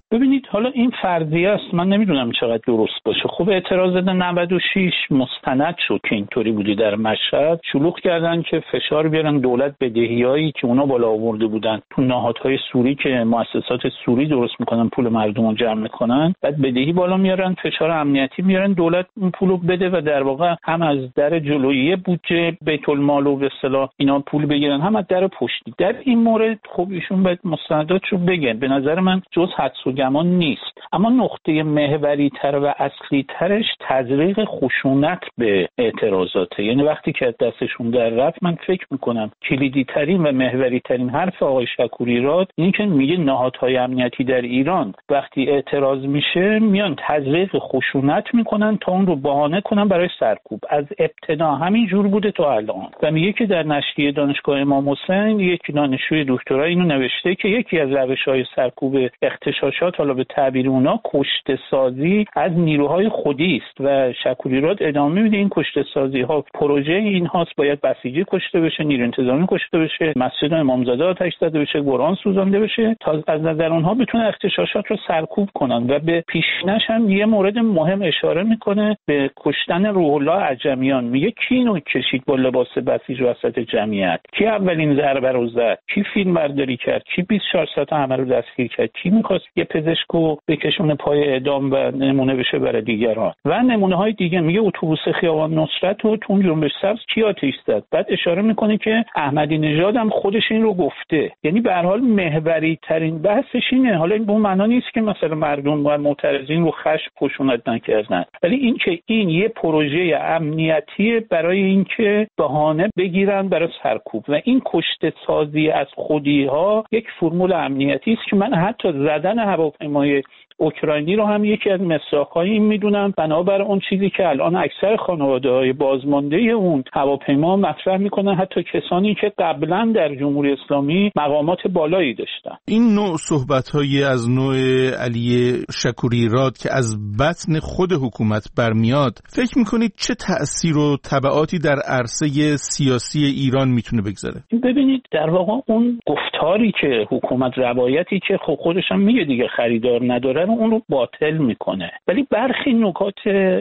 ببینید حالا این فرضیه است، من نمیدونم چقدر درست باشه. خب اعتراضات نود و شش مستند شد که اینطوری بودی در مشهد، شلوغ کردن که فشار بیارن دولت بدهیایی که اونا بالا آورده بودن تو نهادهای سوری که مؤسسات سوری درست میکنن پول مردم رو جمع میکنن، بعد بدهی بالا میارن، فشار امنیتی میارن دولت اون پولو بده و در واقع هم از در جلویی بودجه بیت المال و به اصطلاح اینا پول بگیرن، هم از در پشتی. در این مورد خب ایشون باید مستنداتشو بگن. به نظر من جز حدس و گمان نیست، اما نقطه محوری تر و اصلی ترش تزریق خشونت به اعتراضاته. یعنی وقتی که دستشون در رفت، من فکر میکنم کلیدی ترین و محوری ترین حرف آقای شکوریراد این که میگه نهادهای امنیتی در ایران وقتی اعتراض میشه میان تزریق خشونت میکنن تا اون رو بهانه کنن برای سرکوب. از ابتدا همین جور بوده تا الان. و میگه که در نشریه دانشگاه امام حسین یک دانشجوی دکترا اینو نوشته که یکی از روش‌های سرکوب اغتشاشات، حالا به تعبیر اونا، کشته سازی از نیروهای خودی است. و شکوریراد ادامه میده این کشته سازی ها پروژه این هاست، باید بسیجی کشته بشه، نیروی انتظامی کشته بشه، مسجد امامزاده آتش زده بشه، قرآن سوزانده بشه، تا از نظر اونها بتونه اغتشاشات رو سرکوب کنن. و به پیشینش هم یه مورد مهم اشاره میکنه، به کشتن روح الله عجمیان. میگه کی اینو کشید با لباس بسیج وسط جمعیت؟ کی اولین ضربه رو زد؟ کی فیلم برداری کرد؟ کی بیست و چهار ساعت همه رو دستگیر کرد؟ کی میخواست یه پزشکو بکشونه پای اعدام و نمونه بشه برای دیگران؟ و نمونه های دیگه. میگه اتوبوس خیابان نصرت و تو جنبش سبز کی آتش زد؟ بعد اشاره میکنه که احمدی نژاد هم خودش این رو گفته. یعنی به هر حال محوری ترین بحثش اینه. حالا این به اون معنا نیست که مثلا مردم و معترضین رو خشم خشونت نکردن، ولی این که این یه پروژه امنیتی برای اینکه بهانه بگیرن برای سرکوب. و این کشته سازی از خودی ها یک فرمول امنیتی است که من حتی زدن هواپیمای اوکراینی رو هم یکی از مساق‌های این میدونم، بنابر اون چیزی که الان اکثر خانواده‌های بازمانده اون هواپیما مطرح میکنن، حتی کسانی که قبلا در جمهوری اسلامی مقامات بالایی داشتن. این نوع صحبت‌های از نوع علی شکوریراد که از بطن خود حکومت برمیاد، فکر میکنید چه تأثیر و تبعاتی در عرصه سیاسی ایران میتونه بگذاره؟ ببینید در واقع اون گفتاری که حکومت، روایتی که خب خودش هم میگه دیگه خریدار نداره، اون رو باطل میکنه. ولی برخی نکات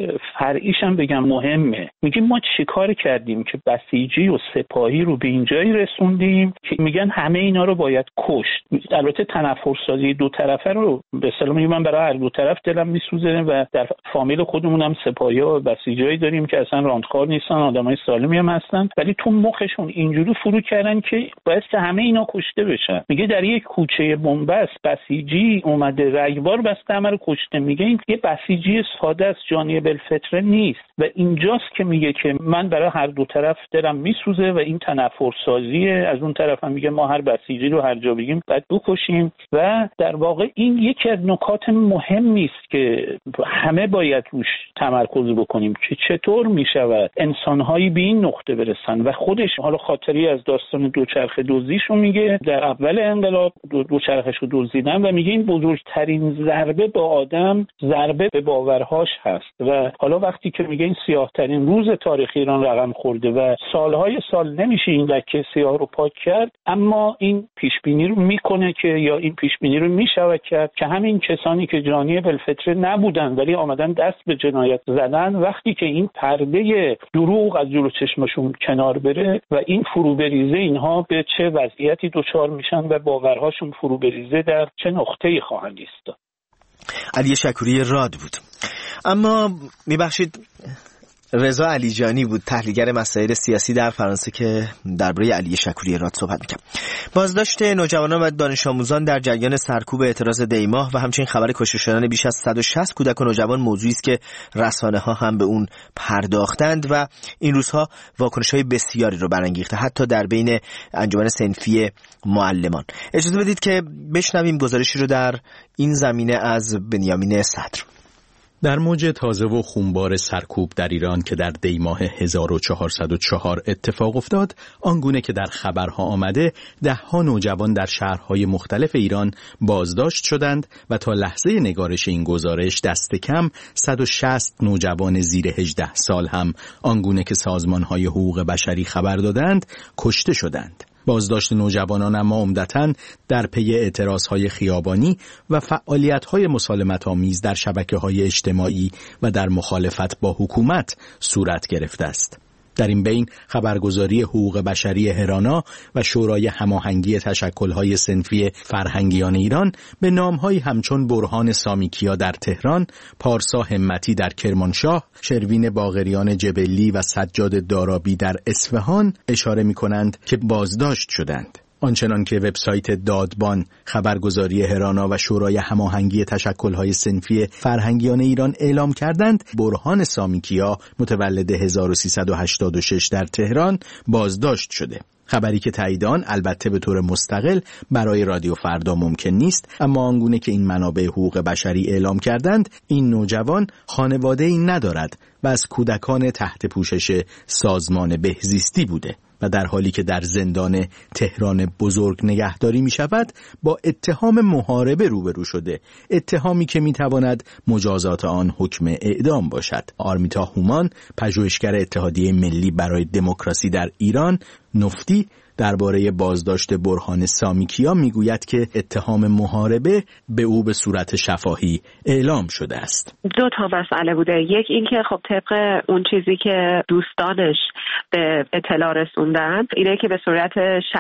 فرعیش هم بگم مهمه. میگیم ما چیکار کردیم که بسیجی و سپاهی رو به اینجایی رسوندیم که میگن همه اینا رو باید کشت. البته تنفرسازی دو طرفه رو به اصطلاح میگم من برای هر دو طرف دلم میسوزه و در فامیل خودمون هم سپاهی و بسیجایی داریم که اصلا راندخوار نیستن، آدمای سالمی هم هستن، ولی تو مخشون اینجوری فرو کردن که باید همه اینا کشته بشن. میگه در یک کوچه بنبست بسیجی اومده رگبار بسته همه رو کشته. میگه این یه بسیجی ساده است، جانی بالفطره نیست. و اینجاست که میگه که من برای هر دو طرف دلم میسوزه و این تنفرسازیه. از اون طرف هم میگه ما هر بسیجی رو هر جا بگیم باید بکشیم. و در واقع این یکی از نکات مهمی است که همه باید روش تمرکز بکنیم که چطور میشود انسانهایی به این نقطه برسن. و خودش حالا خاطری از داستان دوچرخه دزدیشو میگه، در اول انقلاب دو دوچرخه‌شو دزدیدن و میگه این بزرگترین ضربه به آدم ضربه به باورهاش هست. و حالا وقتی که میگه این سیاه‌ترین روز تاریخ ایران رقم خورده و سالهای سال نمیشه این لکه سیاه رو پاک کرد، اما این پیشبینی رو میکنه که یا این پیشبینی رو میشود کرد که همین کسانی که جانی بالفطره نبودن ولی آمدن دست به جنایت زدن، وقتی که این پرده دروغ از جلو چشمشون کنار بره و این فرو بریزه، اینها به چه وضعیتی دچار میشن و باورهاشون فرو بریزه در چه نقطه‌ای خواهند ایستاد. علی شکوریراد بود. اما میبخشید رضا علیجانی بود، تحلیلگر مسائل سیاسی در فرانسه، که درباره علی شکوریراد صحبت می‌کرد. بازداشت نوجوانان و دانش آموزان در جریان سرکوب اعتراض دی‌ماه و همچنین خبر کشته شدن بیش از صد و شصت کودک و نوجوان موضوعی است که رسانه‌ها هم به اون پرداختند و این روزها واکنش‌های بسیاری رو برانگیخته، حتی در بین انجمن صنفی معلمان. اجازه بدید که بشنویم گزارشی رو در این زمینه از بنیامین صدر. در موج تازه و خونبار سرکوب در ایران که در دی ماه هزار و چهارصد و چهار اتفاق افتاد، آنگونه که در خبرها آمده، ده‌ها نوجوان در شهرهای مختلف ایران بازداشت شدند و تا لحظه نگارش این گزارش دست کم صد و شصت نوجوان زیر هجده سال هم آنگونه که سازمانهای حقوق بشری خبر دادند کشته شدند. بازداشت نوجوانان اما عمدتاً در پی اعتراضهای خیابانی و فعالیت‌های مسالمت‌آمیز در شبکه‌های اجتماعی و در مخالفت با حکومت صورت گرفته است. در این بین خبرگزاری حقوق بشری هرانا و شورای هماهنگی تشکل‌های صنفی فرهنگیان ایران به نام‌هایی همچون برهان سامیکیا در تهران، پارسا همتی در کرمانشاه، شروین باقریان جبلی و سجاد دارابی در اصفهان اشاره می‌کنند که بازداشت شدند. آنچنان که وبسایت دادبان، خبرگزاری هرانا و شورای هماهنگی تشکل‌های صنفی فرهنگیان ایران اعلام کردند، برهان سامیکیا متولد هزار و سیصد و هشتاد و شش در تهران بازداشت شده. خبری که تایید آن البته به طور مستقل برای رادیو فردا ممکن نیست، اما آنگونه که این منابع حقوق بشری اعلام کردند، این نوجوان خانواده‌ای ندارد و از کودکان تحت پوشش سازمان بهزیستی بوده و در حالی که در زندان تهران بزرگ نگهداری می شود با اتهام محاربه روبرو شده، اتهامی که می تواند مجازات آن حکم اعدام باشد. آرمیتا هومان، پژوهشگر اتحادیه ملی برای دموکراسی در ایران، نفتی، درباره بازداشت برهان سامیکیا میگوید که اتهام محاربه به او به صورت شفاهی اعلام شده است. دو تا مسئله بوده. یک این که خب طبق اون چیزی که دوستانش به اطلاع رسوندن، اینه که به صورت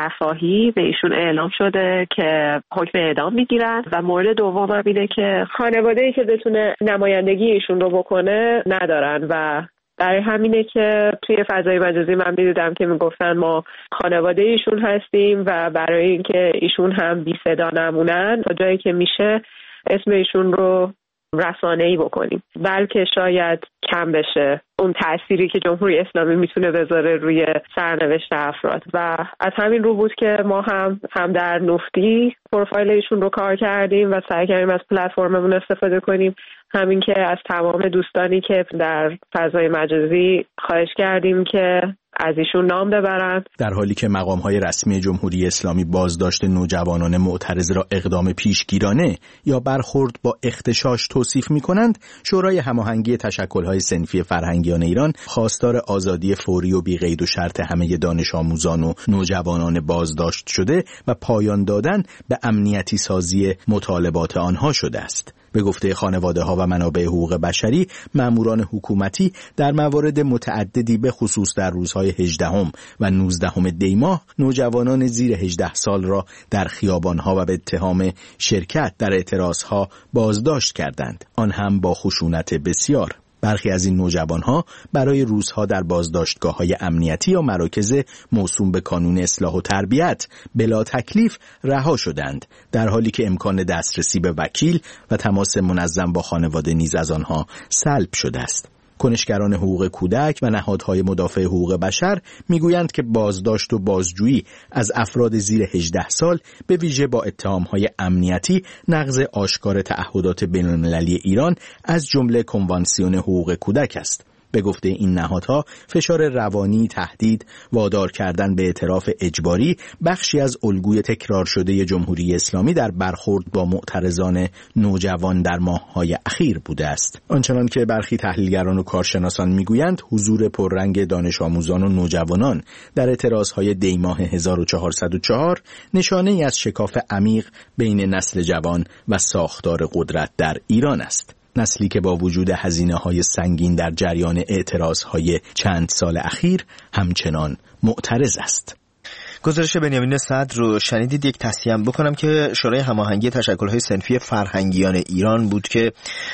شفاهی به ایشون اعلام شده که حکم اعدام میگیرن و مورد دوم هم اینه که خانواده‌ای که بتونه نمایندگی ایشون رو بکنه ندارن و برای همینه که توی فضای مجازی من می‌دیدم که میگفتن ما خانواده ایشون هستیم و برای اینکه ایشون هم بی صدا نمونن تا جایی که میشه اسم ایشون رو رسانه‌ای بکنیم، بلکه شاید کم بشه اون تأثیری که جمهوری اسلامی میتونه بذاره روی سرنوشت افراد. و از همین رو بود که ما هم هم در نفتی پروفایل ایشون رو کار کردیم و سعی کردیم از پلتفرممون استفاده کنیم، همین که از تمام دوستانی که در فضای مجازی خواهش کردیم که از ایشون نام ببرند. در حالی که مقام‌های رسمی جمهوری اسلامی بازداشت نوجوانان معترض را اقدام پیشگیرانه یا برخورد با اغتشاش توصیف می‌کنند، شورای هماهنگی تشکل‌های صنفی فرهنگیان ایران خواستار آزادی فوری و بی‌قید و شرط همه دانش آموزان و نوجوانان بازداشت شده و پایان دادن به امنیتی سازی مطالبات آنها شده است. به گفته خانواده‌ها و منابع حقوق بشری، ماموران حکومتی در موارد متعددی به خصوص در روزهای هجدهم و نوزدهم دی ماه نوجوانان زیر هجده سال را در خیابان‌ها و به اتهام شرکت در اعتراضها بازداشت کردند، آن هم با خشونت بسیار. برخی از این نوجوانها برای روزها در بازداشتگاه‌های امنیتی یا مراکز موسوم به کانون اصلاح و تربیت بلا تکلیف رها شدند، در حالی که امکان دسترسی به وکیل و تماس منظم با خانواده نیز از آنها سلب شده است. کنشگران حقوق کودک و نهادهای مدافع حقوق بشر میگویند که بازداشت و بازجویی از افراد زیر هجده سال به ویژه با اتهامهای امنیتی نقض آشکار تعهدات بین‌المللی ایران از جمله کنوانسیون حقوق کودک است. به گفته این نهادها، فشار روانی، تهدید، وادار کردن به اعتراف اجباری بخشی از الگوی تکرار شده جمهوری اسلامی در برخورد با معترضان نوجوان در ماه‌های اخیر بوده است. آنچنان که برخی تحلیلگران و کارشناسان میگویند، حضور پررنگ دانش آموزان و نوجوانان در اعتراضهای دی ماه هزار و چهارصد و چهار نشانه‌ای از شکاف عمیق بین نسل جوان و ساختار قدرت در ایران است. نسلی که با وجود هزینه‌های سنگین در جریان اعتراضهای چند سال اخیر همچنان معترض است. گزارش بنیامین صدر رو شنیدید. یک تصحیح بکنم که شورای هماهنگی تشکل‌های صنفی فرهنگیان ایران بود که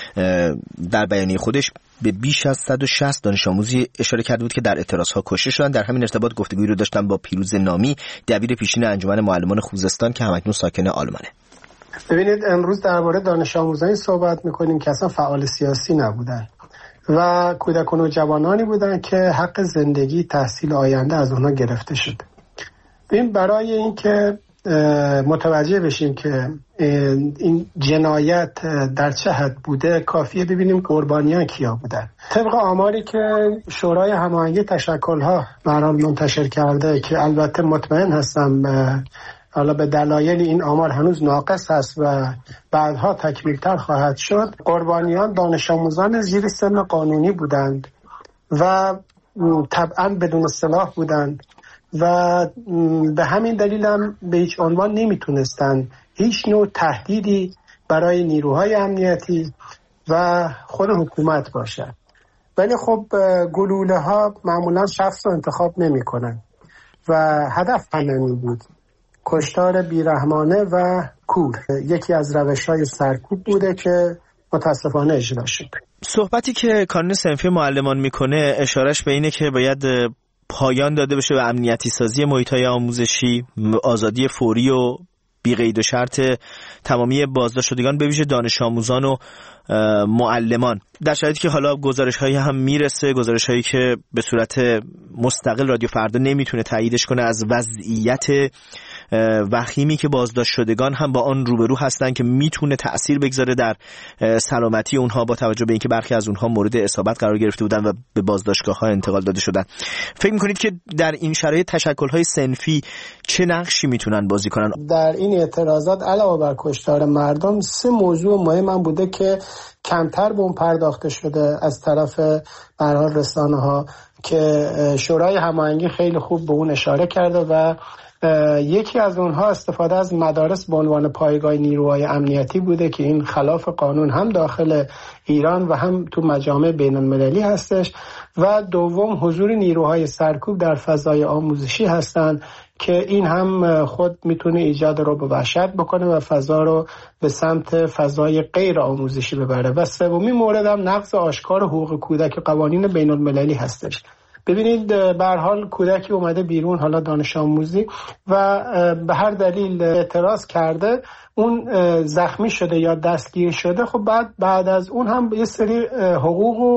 در بیانیه خودش به بیش از صد و شصت دانش آموزی اشاره کرده بود که در اعتراضها کشته شدند. در همین ارتباط گفتگویی رو داشتم با پیروز نامی، دبیر پیشین انجمن معلمان خوزستان که همکنون ساکن آلمانه. ببینید، امروز درباره دانش آموزانی صحبت میکنیم که اصلا فعال سیاسی نبودن و کودک و نوجوانانی بودن که حق زندگی، تحصیل آینده از اونها گرفته شد. ببین، برای اینکه متوجه بشیم که این جنایت در چه حد بوده، کافیه ببینیم قربانیان کیا بودن. طبق آماری که شورای هماهنگی تشکل‌ها برام منتشر کرده که البته مطمئن هستم حالا به دلایل این آمار هنوز ناقص هست و بعدها تکمیل‌تر خواهد شد، قربانیان دانش آموزان زیر سن قانونی بودند و طبعا بدون سلاح بودند و به همین دلیل هم به هیچ عنوان نمیتونستن هیچ نوع تهدیدی برای نیروهای امنیتی و خود حکومت باشد. ولی خب گلوله ها معمولا شخص رو انتخاب نمی کنن و هدف همین بود، کشتار بیرحمانه و کور. یکی از روش های سرکوب بوده که متاسفانه اجرا شد. صحبتی که کانون صنفی معلمان میکنه اشارش به اینه که باید پایان داده بشه به امنیتی سازی محیط‌های آموزشی، آزادی فوری و بی قید و شرط تمامی بازداشت شدگان به ویژه دانش آموزان و معلمان، در شرایطی که حالا گزارش هایی هم میرسه، گزارش هایی که به صورت مستقل رادیو فردا نمیتونه تاییدش کنه، از وضعیت وخیمی که بازداشت شدگان هم با آن روبرو هستن که میتونه تأثیر بگذاره در سلامتی اونها، با توجه به اینکه برخی از اونها مورد اصابت قرار گرفته بودن و به بازداشتگاه ها انتقال داده شدن. فکر میکنید که در این شرایط تشکل های صنفی چه نقشی میتونن بازی کنن؟ در این اعتراضات علاوه بر کشتار مردم، سه موضوع مهم هم بوده که کمتر به اون پرداخته شده از طرف به هر حال رسانه ها که شورای هماهنگی خیلی خوب به اون اشاره کرده و یکی از اونها استفاده از مدارس به عنوان پایگاه نیروهای امنیتی بوده که این خلاف قانون هم داخل ایران و هم تو مجامع بین المللی هستش. و دوم حضور نیروهای سرکوب در فضای آموزشی هستند که این هم خود میتونه ایجاد رو به وحشت بکنه و فضا رو به سمت فضای غیر آموزشی ببره. و سومی مورد هم نقض آشکار حقوق کودک قوانین بین المللی هستش. ببینید به هر حال کودکی اومده بیرون، حالا دانش آموزی، و به هر دلیل اعتراض کرده، اون زخمی شده یا دستگیر شده، خب بعد بعد از اون هم یه سری حقوق و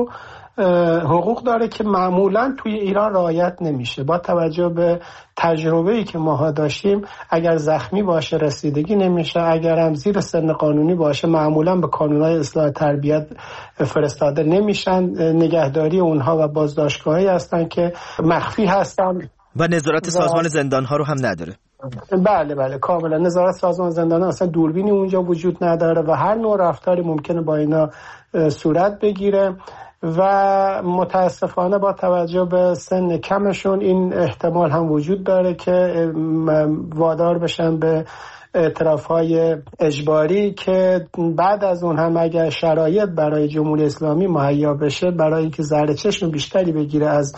حقوق داره که معمولا توی ایران رعایت نمیشه. با توجه به تجربه‌ای که ماها داشتیم، اگر زخمی باشه رسیدگی نمیشه، اگر هم زیر سن قانونی باشه معمولا به کانون‌های اصلاح تربیت فرستاده نمیشن. نگهداری اونها و بازداشتگاهی هستن که مخفی هستن و نظارت سازمان زندان‌ها رو هم نداره. بله بله کاملا. نظارت سازمان زندان‌ها اصلا دوربینی اونجا وجود نداره و هر نوع رفتاری ممکنه با اینا صورت بگیره و متاسفانه با توجه به سن کمشون این احتمال هم وجود داره که وادار بشن به اعتراف‌های اجباری که بعد از اون هم اگر شرایط برای جمهوری اسلامی مهیا بشه، برای اینکه زهر چشم بیشتری بگیره از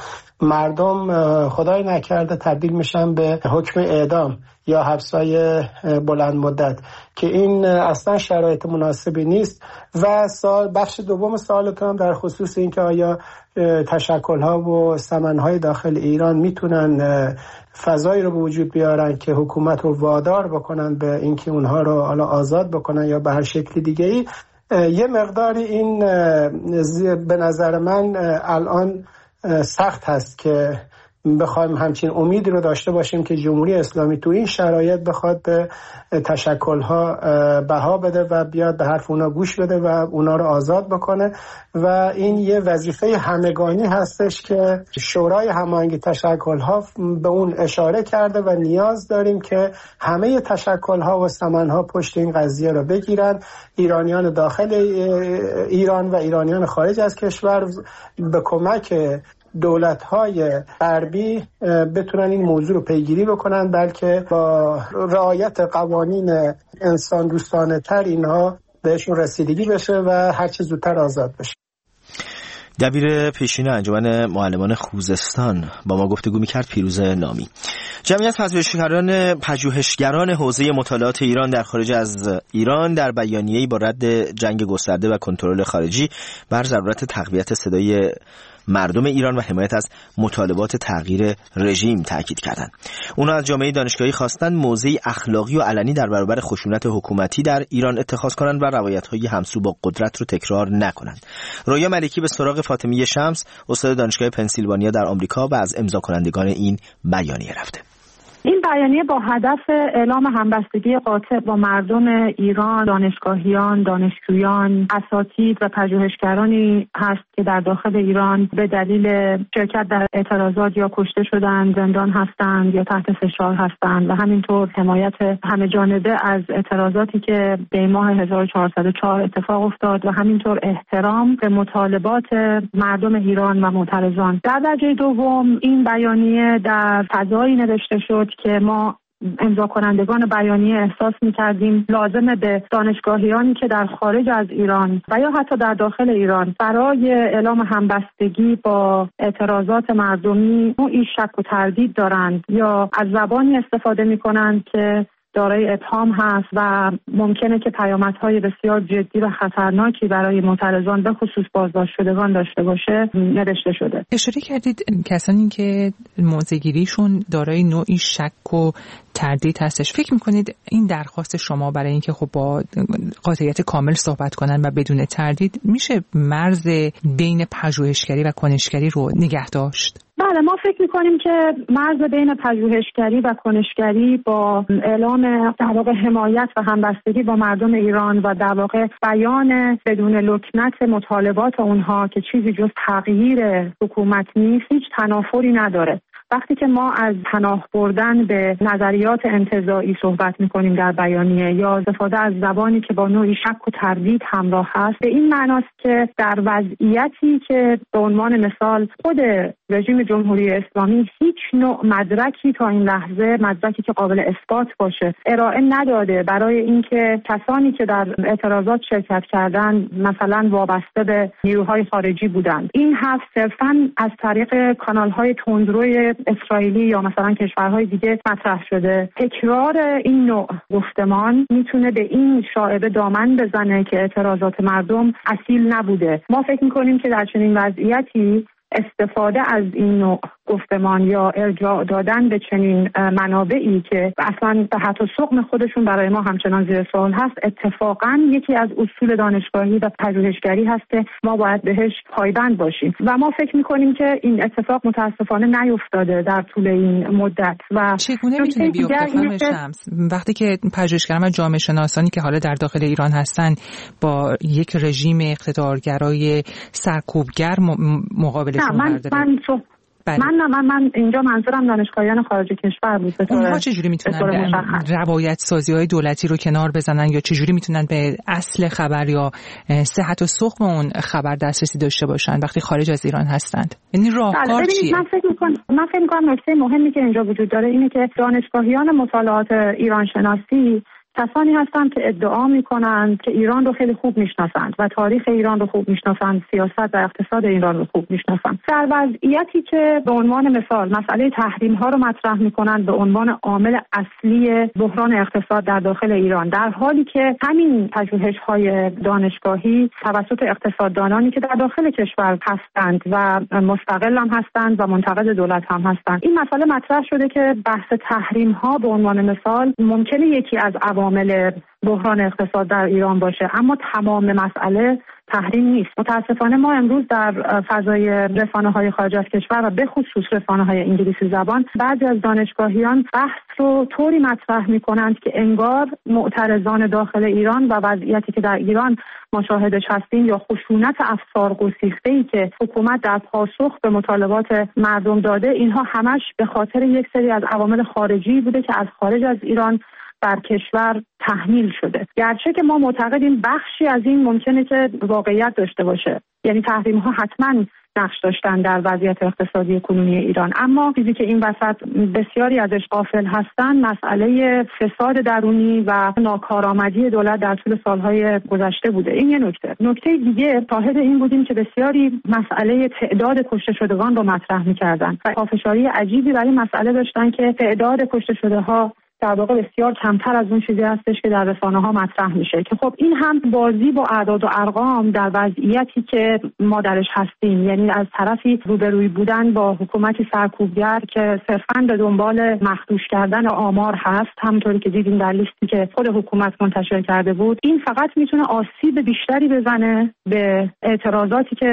مردم، خدای نکرده تبدیل میشن به حکم اعدام یا حبس‌های بلند مدت که این اصلا شرایط مناسبی نیست. و سال بخش دوم سوالتون هم در خصوص این که آیا تشکل‌ها و سمن‌های داخل ایران میتونن فضایی رو به وجود بیارن که حکومت رو وادار بکنن به اینکه اونها رو حالا آزاد بکنن یا به هر شکل دیگه‌ای، یه مقداری این به نظر من الان سخت هست که بخوایم همچین امیدی رو داشته باشیم که جمهوری اسلامی تو این شرایط بخواد به تشکل‌ها بها بده و بیاد به حرف اونا گوش بده و اونا رو آزاد بکنه. و این یه وظیفه همگانی هستش که شورای هماهنگی تشکل‌ها به اون اشاره کرده و نیاز داریم که همه تشکل‌ها و سمن‌ها پشت این قضیه رو بگیرن. ایرانیان داخل ایران و ایرانیان خارج از کشور به کمک دولت‌های غربی بتونن این موضوع رو پیگیری بکنن، بلکه با رعایت قوانین انسان دوستانه تر اینها بهشون رسیدگی بشه و هر چه زودتر آزاد بشه. دبیر پیشین انجمن معلمان خوزستان با ما گفتگو می‌کرد پیروز نامی. جمعیت پژوهشگران پژوهشگران حوزه مطالعات ایران در خارج از ایران در بیانیه‌ای با رد جنگ گسترده و کنترل خارجی بر ضرورت تقویت صدای مردم ایران و حمایت از مطالبات تغییر رژیم تاکید کردند. اونا از جامعه دانشگاهی خواستند موضعی اخلاقی و علنی در برابر خشونت حکومتی در ایران اتخاذ کنند و روایت‌های همسو با قدرت رو تکرار نکنند. رویا ملکی به سراغ فاطمیه شمس، استاد دانشگاه پنسیلوانیا در آمریکا و از امضا کنندگان این بیانیه رفته. این بیانیه با هدف اعلام همبستگی قاطع با مردم ایران، دانشگاهیان، دانشجویان، اساتید و پژوهشگرانی هست که در داخل ایران به دلیل شرکت در اعتراضات یا کشته شدند، زندان هستند یا تحت فشار هستند و همینطور حمایت همه جانبه از اعتراضاتی که به ماه هزار و چهارصد و چهار اتفاق افتاد و همینطور احترام به مطالبات مردم ایران و معترضان. در درجه دوم این بیانیه در فضایی نوشته شد که ما امضا کنندگان بیانیه احساس می‌کردیم لازمه به دانشگاهیانی که در خارج از ایران و یا حتی در داخل ایران برای اعلام همبستگی با اعتراضات مردمی نوعی شک و تردید دارند یا از زبانی استفاده می‌کنند که دارای ابهام هست و ممکنه که پیامدهای بسیار جدی و خطرناکی برای معترضان به خصوص بازداشت شدگان داشته باشه نوشته شده. اشاره کردید کسانی که موضع‌گیریشون دارای نوعی شک و تردید هستش. فکر میکنید این درخواست شما برای اینکه خب با قاطعیت کامل صحبت کنن و بدون تردید میشه مرز بین پژوهشگری و کنشگری رو نگه داشت؟ بله، ما فکر میکنیم که مرز بین پژوهشگری و کنشگری با اعلام در واقع حمایت و همبستگی با مردم ایران و در واقع بیان بدون لکنت مطالبات اونها که چیزی جز تغییر حکومت نیست هیچ تنافری نداره. وقتی که ما از پناه بردن به نظریات انتزاعی صحبت میکنیم در بیانیه یا استفاده از زبانی که با نوعی شک و تردید همراه هست، به این معناست که در وضعیتی که به عنوان مثال خود رژیم جمهوری اسلامی هیچ نوع مدرکی تا این لحظه، مدرکی که قابل اثبات باشه، ارائه نداده برای اینکه کسانی که در اعتراضات شرکت کردند مثلا وابسته به نیروهای خارجی بودند. این حرف صرفاً از طریق کانال‌های تندروی اسرائیلی یا مثلا کشورهای دیگه مطرح شده. تکرار این نوع گفتمان میتونه به این شائبه دامن بزنه که اعتراضات مردم اصیل نبوده. ما فکر میکنیم که در چنین وضعیتی استفاده از این نوع گفتمان یا ارجاع دادن به چنین منابعی که اصلا تحت سقم خودشون برای ما همچنان زیر سوال هست، اتفاقا یکی از اصول دانشگاهی و پژوهشگری هست که ما باید بهش پایبند باشیم و ما فکر میکنیم که این اتفاق متاسفانه نیفتاده در طول این مدت. و چگونه میتونه بیفته خانم شمس وقتی که پژوهشگران و جامعه شناسانی که حالا در داخل ایران هستن با یک رژیم اقتدارگرای سرکوبگر مقابلشون قرار داره؟ من بله. من نه من من اینجا منظورم دانشگاهیان خارج کشور بود. اونها چجوری میتونن روایت سازی های دولتی رو کنار بزنن یا چجوری میتونن به اصل خبر یا صحت و سقم اون خبر دسترسی داشته باشن وقتی خارج از ایران هستند؟ یعنی راهکار چیه؟ من فکر میکنم من فکر میکنم نکته مهمی که اینجا وجود داره اینه که دانشگاهیان مطالعات ایران شناسی کسانی هستند که ادعا میکنند که ایران رو خیلی خوب میشناسند و تاریخ ایران رو خوب میشناسند، سیاست و اقتصاد ایران رو خوب میشناسند. در وضعیتی که به عنوان مثال مسئله تحریم ها رو مطرح میکنند به عنوان عامل اصلی بحران اقتصاد در داخل ایران، در حالی که همین پژوهش های دانشگاهی توسط اقتصاددانانی که در داخل کشور هستند و مستقل هم هستند و منتقد دولت هم هستند، این مسئله مطرح شده که بحث تحریم ها به عنوان مثال ممکنه یکی از عوامل بحران اقتصاد در ایران باشه، اما تمام مسئله تحریم نیست. متاسفانه ما امروز در فضای رسانه‌های خارج از کشور و به خصوص رسانه‌های انگلیسی زبان بعضی از دانشگاهیان بحث رو طوری مطرح می‌کنند که انگار معترضان داخل ایران و وضعیتی که در ایران مشاهدش هستیم یا خشونت افسار گسیخته‌ای که حکومت در پاسخ به مطالبات مردم داده، اینها همش به خاطر یک سری از عوامل خارجی بوده که از خارج از ایران بر کشور تحمیل شده. گرچه که ما معتقدیم بخشی از این ممکنه که واقعیت داشته باشه، یعنی تحریم ها حتما نقش داشتن در وضعیت اقتصادی کنونی ایران، اما چیزی که این وسط بسیاری ازش غافل هستن مسئله فساد درونی و ناکارآمدی دولت در طول سالهای گذشته بوده. این یه نکته. نکته دیگه شاهد این بودیم که بسیاری مسئله تعداد کشته شدگان رو مطرح می‌کردن و پافشاری عجیبی برای مسئله داشتن که تعداد کشته شده ها در واقع بسیار کمتر از اون چیزی هستش که در رسانه‌ها مطرح میشه، که خب این هم بازی با اعداد و ارقام در وضعیتی که ما درش هستیم، یعنی از طرفی روبروی بودن با حکومتی سرکوبگر که صرفاً به دنبال مخدوش کردن آمار هست، همونطوری که دیدیم در لیستی که خود حکومت منتشر کرده بود، این فقط میتونه آسیب بیشتری بزنه به اعتراضاتی که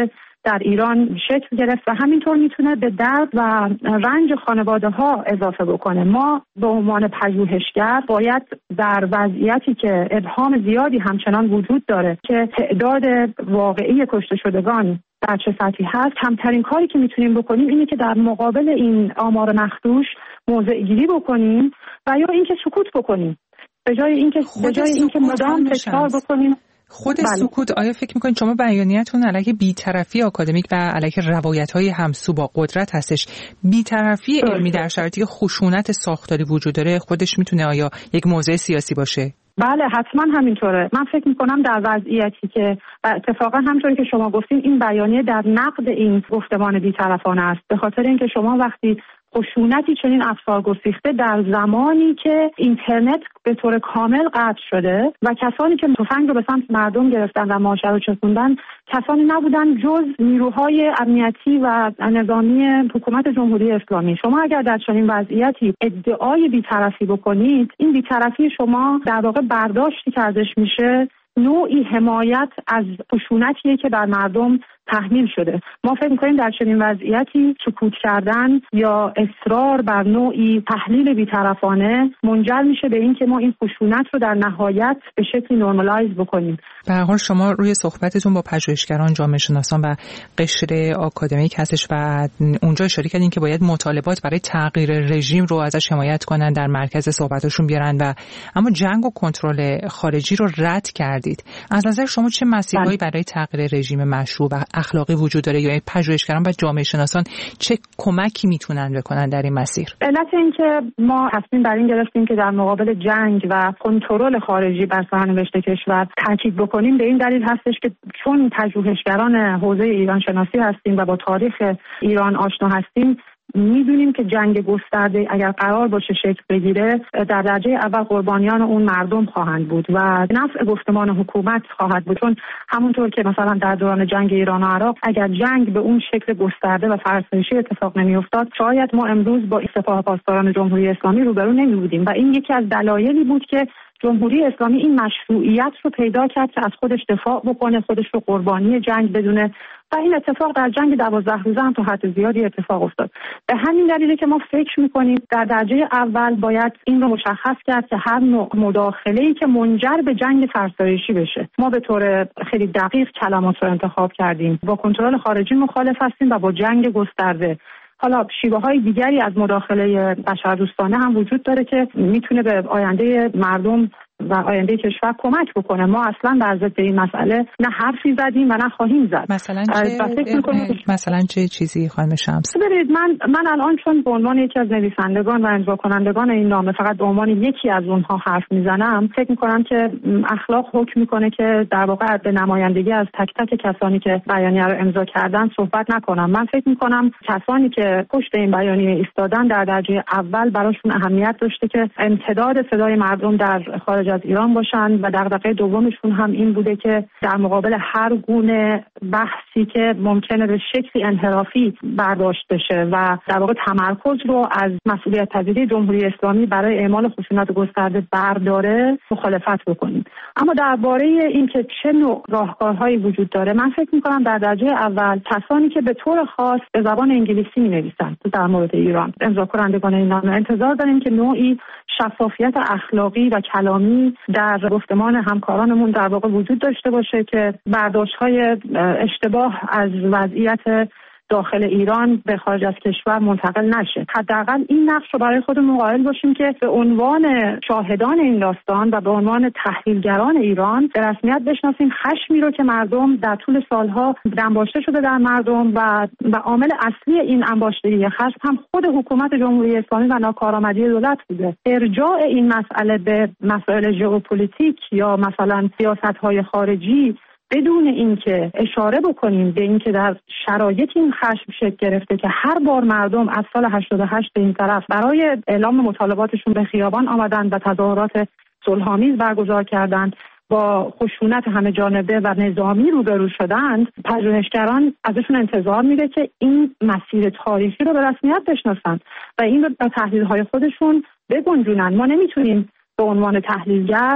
در ایران شکل گرفت و همینطور میتونه به درد و رنج خانواده ها اضافه بکنه. ما به عنوان پژوهشگر باید در وضعیتی که ابهام زیادی همچنان وجود داره که تعداد واقعی کشته شدگان در چه سطحی هست، کمترین کاری که میتونیم بکنیم اینه که در مقابل این آمار مخدوش موضع گیری بکنیم و یا اینکه سکوت بکنیم، به جای اینکه به جای اینکه مدام تکرار بکنیم. خود بله. سکوت، آیا فکر میکنید شما بیانیه‌تون علیه بی‌طرفی آکادمیک و علیه روایت‌های همسو با قدرت هستش؟ بی‌طرفی علمی در شرایطی خشونت ساختاری وجود داره خودش میتونه آیا یک موضع سیاسی باشه؟ بله حتما همینطوره. من فکر میکنم در وضعیتی که اتفاقا همونطوری که شما گفتین این بیانیه در نقد این گفتمان بی‌طرفانه است، به خاطر اینکه شما وقتی خشونتی چنین افکار گسیخته در زمانی که اینترنت به طور کامل قطع شده و کسانی که تفنگ رو به سمت مردم گرفتن و ماجرا چسبوندن کسانی نبودن جز نیروهای امنیتی و نظامی حکومت جمهوری اسلامی. شما اگر در چنین وضعیتی ادعای بی‌طرفی بکنید، این بی‌طرفی شما در واقع برداشتی که ازش میشه نوعی حمایت از خشونتیه که بر مردم تحمیل شده. ما فکر می‌کنیم در چنین وضعیتی سکوت کردن یا اصرار بر نوعی تحلیل بی‌طرفانه منجر میشه به این که ما این خشونت رو در نهایت به شکلی نرمالایز بکنیم. به هر حال شما روی صحبتتون با پژوهشگران، جامعه شناسان و قشر آکادمیک هستش و اونجا اشاره کردین که باید مطالبات برای تغییر رژیم رو ازش حمایت کنن، در مرکز صحبتاشون بیارن و اما جنگ و کنترل خارجی رو رد کردید. از نظر شما چه مسیرهایی برای تغییر رژیم مشروع و اخلاقی وجود داره یا پژوهشگران و جامعه شناسان چه کمکی میتونن بکنن در این مسیر؟ علت این که ما تصمیم بر این گرفتیم که در مقابل جنگ و کنترل خارجی بر سرنوشت کشور تاکید بکنیم به این دلیل هستش که چون پژوهشگران حوزه ایران شناسی هستیم و با تاریخ ایران آشنا هستیم، میدونیم که جنگ گسترده اگر قرار باشه شکل بگیره در درجه اول قربانیان اون مردم خواهند بود و نفع گفتمان حکومت خواهد بود، چون همونطور که مثلا در دوران جنگ ایران و عراق اگر جنگ به اون شکل گسترده و فرسایشی اتفاق نمیافتاد شاید ما امروز با سپاه پاسداران جمهوری اسلامی روبرو نمی بودیم و این یکی از دلایلی بود که جمهوری اسلامی این مشروعیت رو پیدا کرد که از خودش دفاع بکنه، خودش رو قربانی جنگ بدونه و این اتفاق در جنگ دوازده روزه هم تا حد زیادی اتفاق افتاد. به همین دلیله که ما فکر می‌کنیم در درجه اول باید این رو مشخص کرد که هر نوع مداخله‌ای که منجر به جنگ فرسایشی بشه، ما به طور خیلی دقیق کلمات رو انتخاب کردیم. با کنترل خارجی مخالف هستیم و با جنگ گسترده. حالا شیوه های دیگری از مداخله بشردوستانه هم وجود داره که میتونه به آینده مردم و آینده کشور کمک بکنه. ما اصلا در ضد این مسئله نه حرفی زدیم و نه خواهیم زد. مثلا چه مثلا چه چیزی خانم شمس؟ ببینید من من الان چون به عنوان یکی از نویسندگان و امضا کنندگان این نامه فقط به عنوان یکی از اونها حرف میزنم، فکر میکنم که اخلاق حکم میکنه که در واقع به نمایندگی از تک تک کسانی که بیانیه رو امضا کردن صحبت نکنم. من فکر میکنم کسانی که پشت این بیانیه ایستادن در درجه اول براشون اهمیت داشته که امتداد صدای مردم در خارج از ایران باشن و دغدغه دومشون هم این بوده که در مقابل هر گونه بحثی که ممکنه به شکلی انحرافی برداشت بشه و در واقع تمرکز رو از مسئولیت پذیری جمهوری اسلامی برای اعمال خشونت گسترده برداره مخالفت بکنیم. اما درباره این که چه نوع راهکارهایی وجود داره، من فکر می‌کنم در درجه اول کسانی که به طور خاص به زبان انگلیسی می‌نویسند در مورد ایران، امضا کنندگان این نامه، انتظار داریم که نوعی شفافیت اخلاقی و کلامی در گفتمان همکارانمون در واقع وجود داشته باشه که برداشت‌های اشتباه از وضعیت داخل ایران به خارج از کشور منتقل نشه. حداقل این نقش رو برای خودمون قائل باشیم که به عنوان شاهدان این داستان و به عنوان تحلیلگران ایران به رسمیت بشناسیم خشمی رو که مردم در طول سالها انباشته شده در مردم و و عامل اصلی این انباشتگی خشم هم خود حکومت جمهوری اسلامی و ناکارآمدی دولت بوده. ارجاع این مسئله به مسائل ژئوپلیتیک یا مثلا سیاست‌های خارجی بدون اینکه اشاره بکنیم به اینکه در شرایط این خشم شکل گرفته که هر بار مردم از سال هشتاد و هشت به این طرف برای اعلام مطالباتشون به خیابان آمدن و تظاهرات صلح‌آمیز برگزار کردند، با خشونت همه جانبه و نظامی روبرو شدند، پژوهشگران ازشون انتظار میره که این مسیر تاریخی رو به رسمیت بشناسن و این رو به تحلیل‌های خودشون بگنجونن. ما نمیتونیم به عنوان تحلیلگر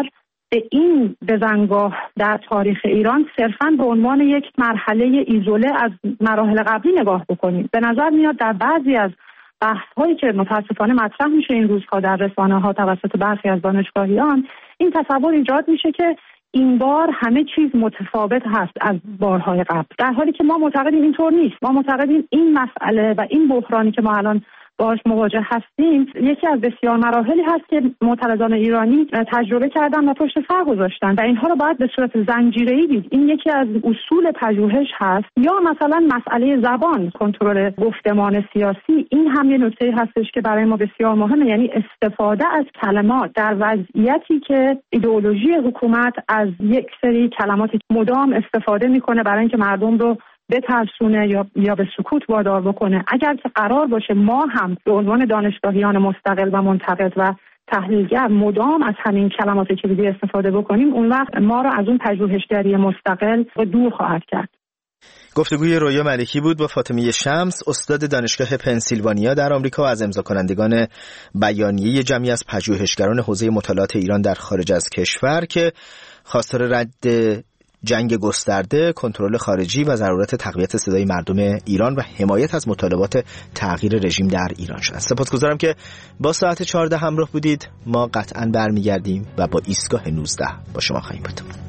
به این بزنگاه در تاریخ ایران صرفاً به عنوان یک مرحله ایزوله از مراحل قبلی نگاه بکنیم. به نظر میاد در بعضی از بحث‌هایی که متاسفانه مطرح میشه این روزها در رسانه‌ها توسط برخی از دانشگاهیان، این تصور ایجاد میشه که این بار همه چیز متفاوت هست از بارهای قبل، در حالی که ما معتقدیم اینطور نیست. ما معتقدیم این مسئله و این بحرانی که ما الان باهاش مواجه هستیم یکی از بسیار مراحلی هست که معترضان ایرانی تجربه کردن و پشت سر گذاشتن و اینها رو باید به صورت زنجیره‌ای دید. این یکی از اصول پژوهش هست. یا مثلا مسئله زبان، کنترل گفتمان سیاسی، این هم یه نکته هستش که برای ما بسیار مهمه، یعنی استفاده از کلمات در وضعیتی که ایدئولوژی حکومت از یک سری کلمات مدام استفاده میکنه برای اینکه مردم رو بترسونه یا یا به سکوت وادار بکنه. اگر که قرار باشه ما هم به عنوان دانشگاهیان مستقل و منتقد و تحلیلگر مدام از همین کلمات کلیدی استفاده بکنیم، اون وقت ما رو از اون پژوهشگری مستقل دور خواهد کرد. گفتگوی رویا ملکی بود با فاطمه شمس، استاد دانشگاه پنسیلوانیا در آمریکا و از امضا کنندگان بیانیه جمعی از پژوهشگران حوزه مطالعات ایران در خارج از کشور که خواستار رد جنگ گسترده، کنترل خارجی و ضرورت تقویت صدای مردم ایران و حمایت از مطالبات تغییر رژیم در ایران شد. سپاسگزارم که با ساعت چهارده همراه بودید. ما قطعاً برمیگردیم و با ایستگاه نوزده با شما خواهیم بود.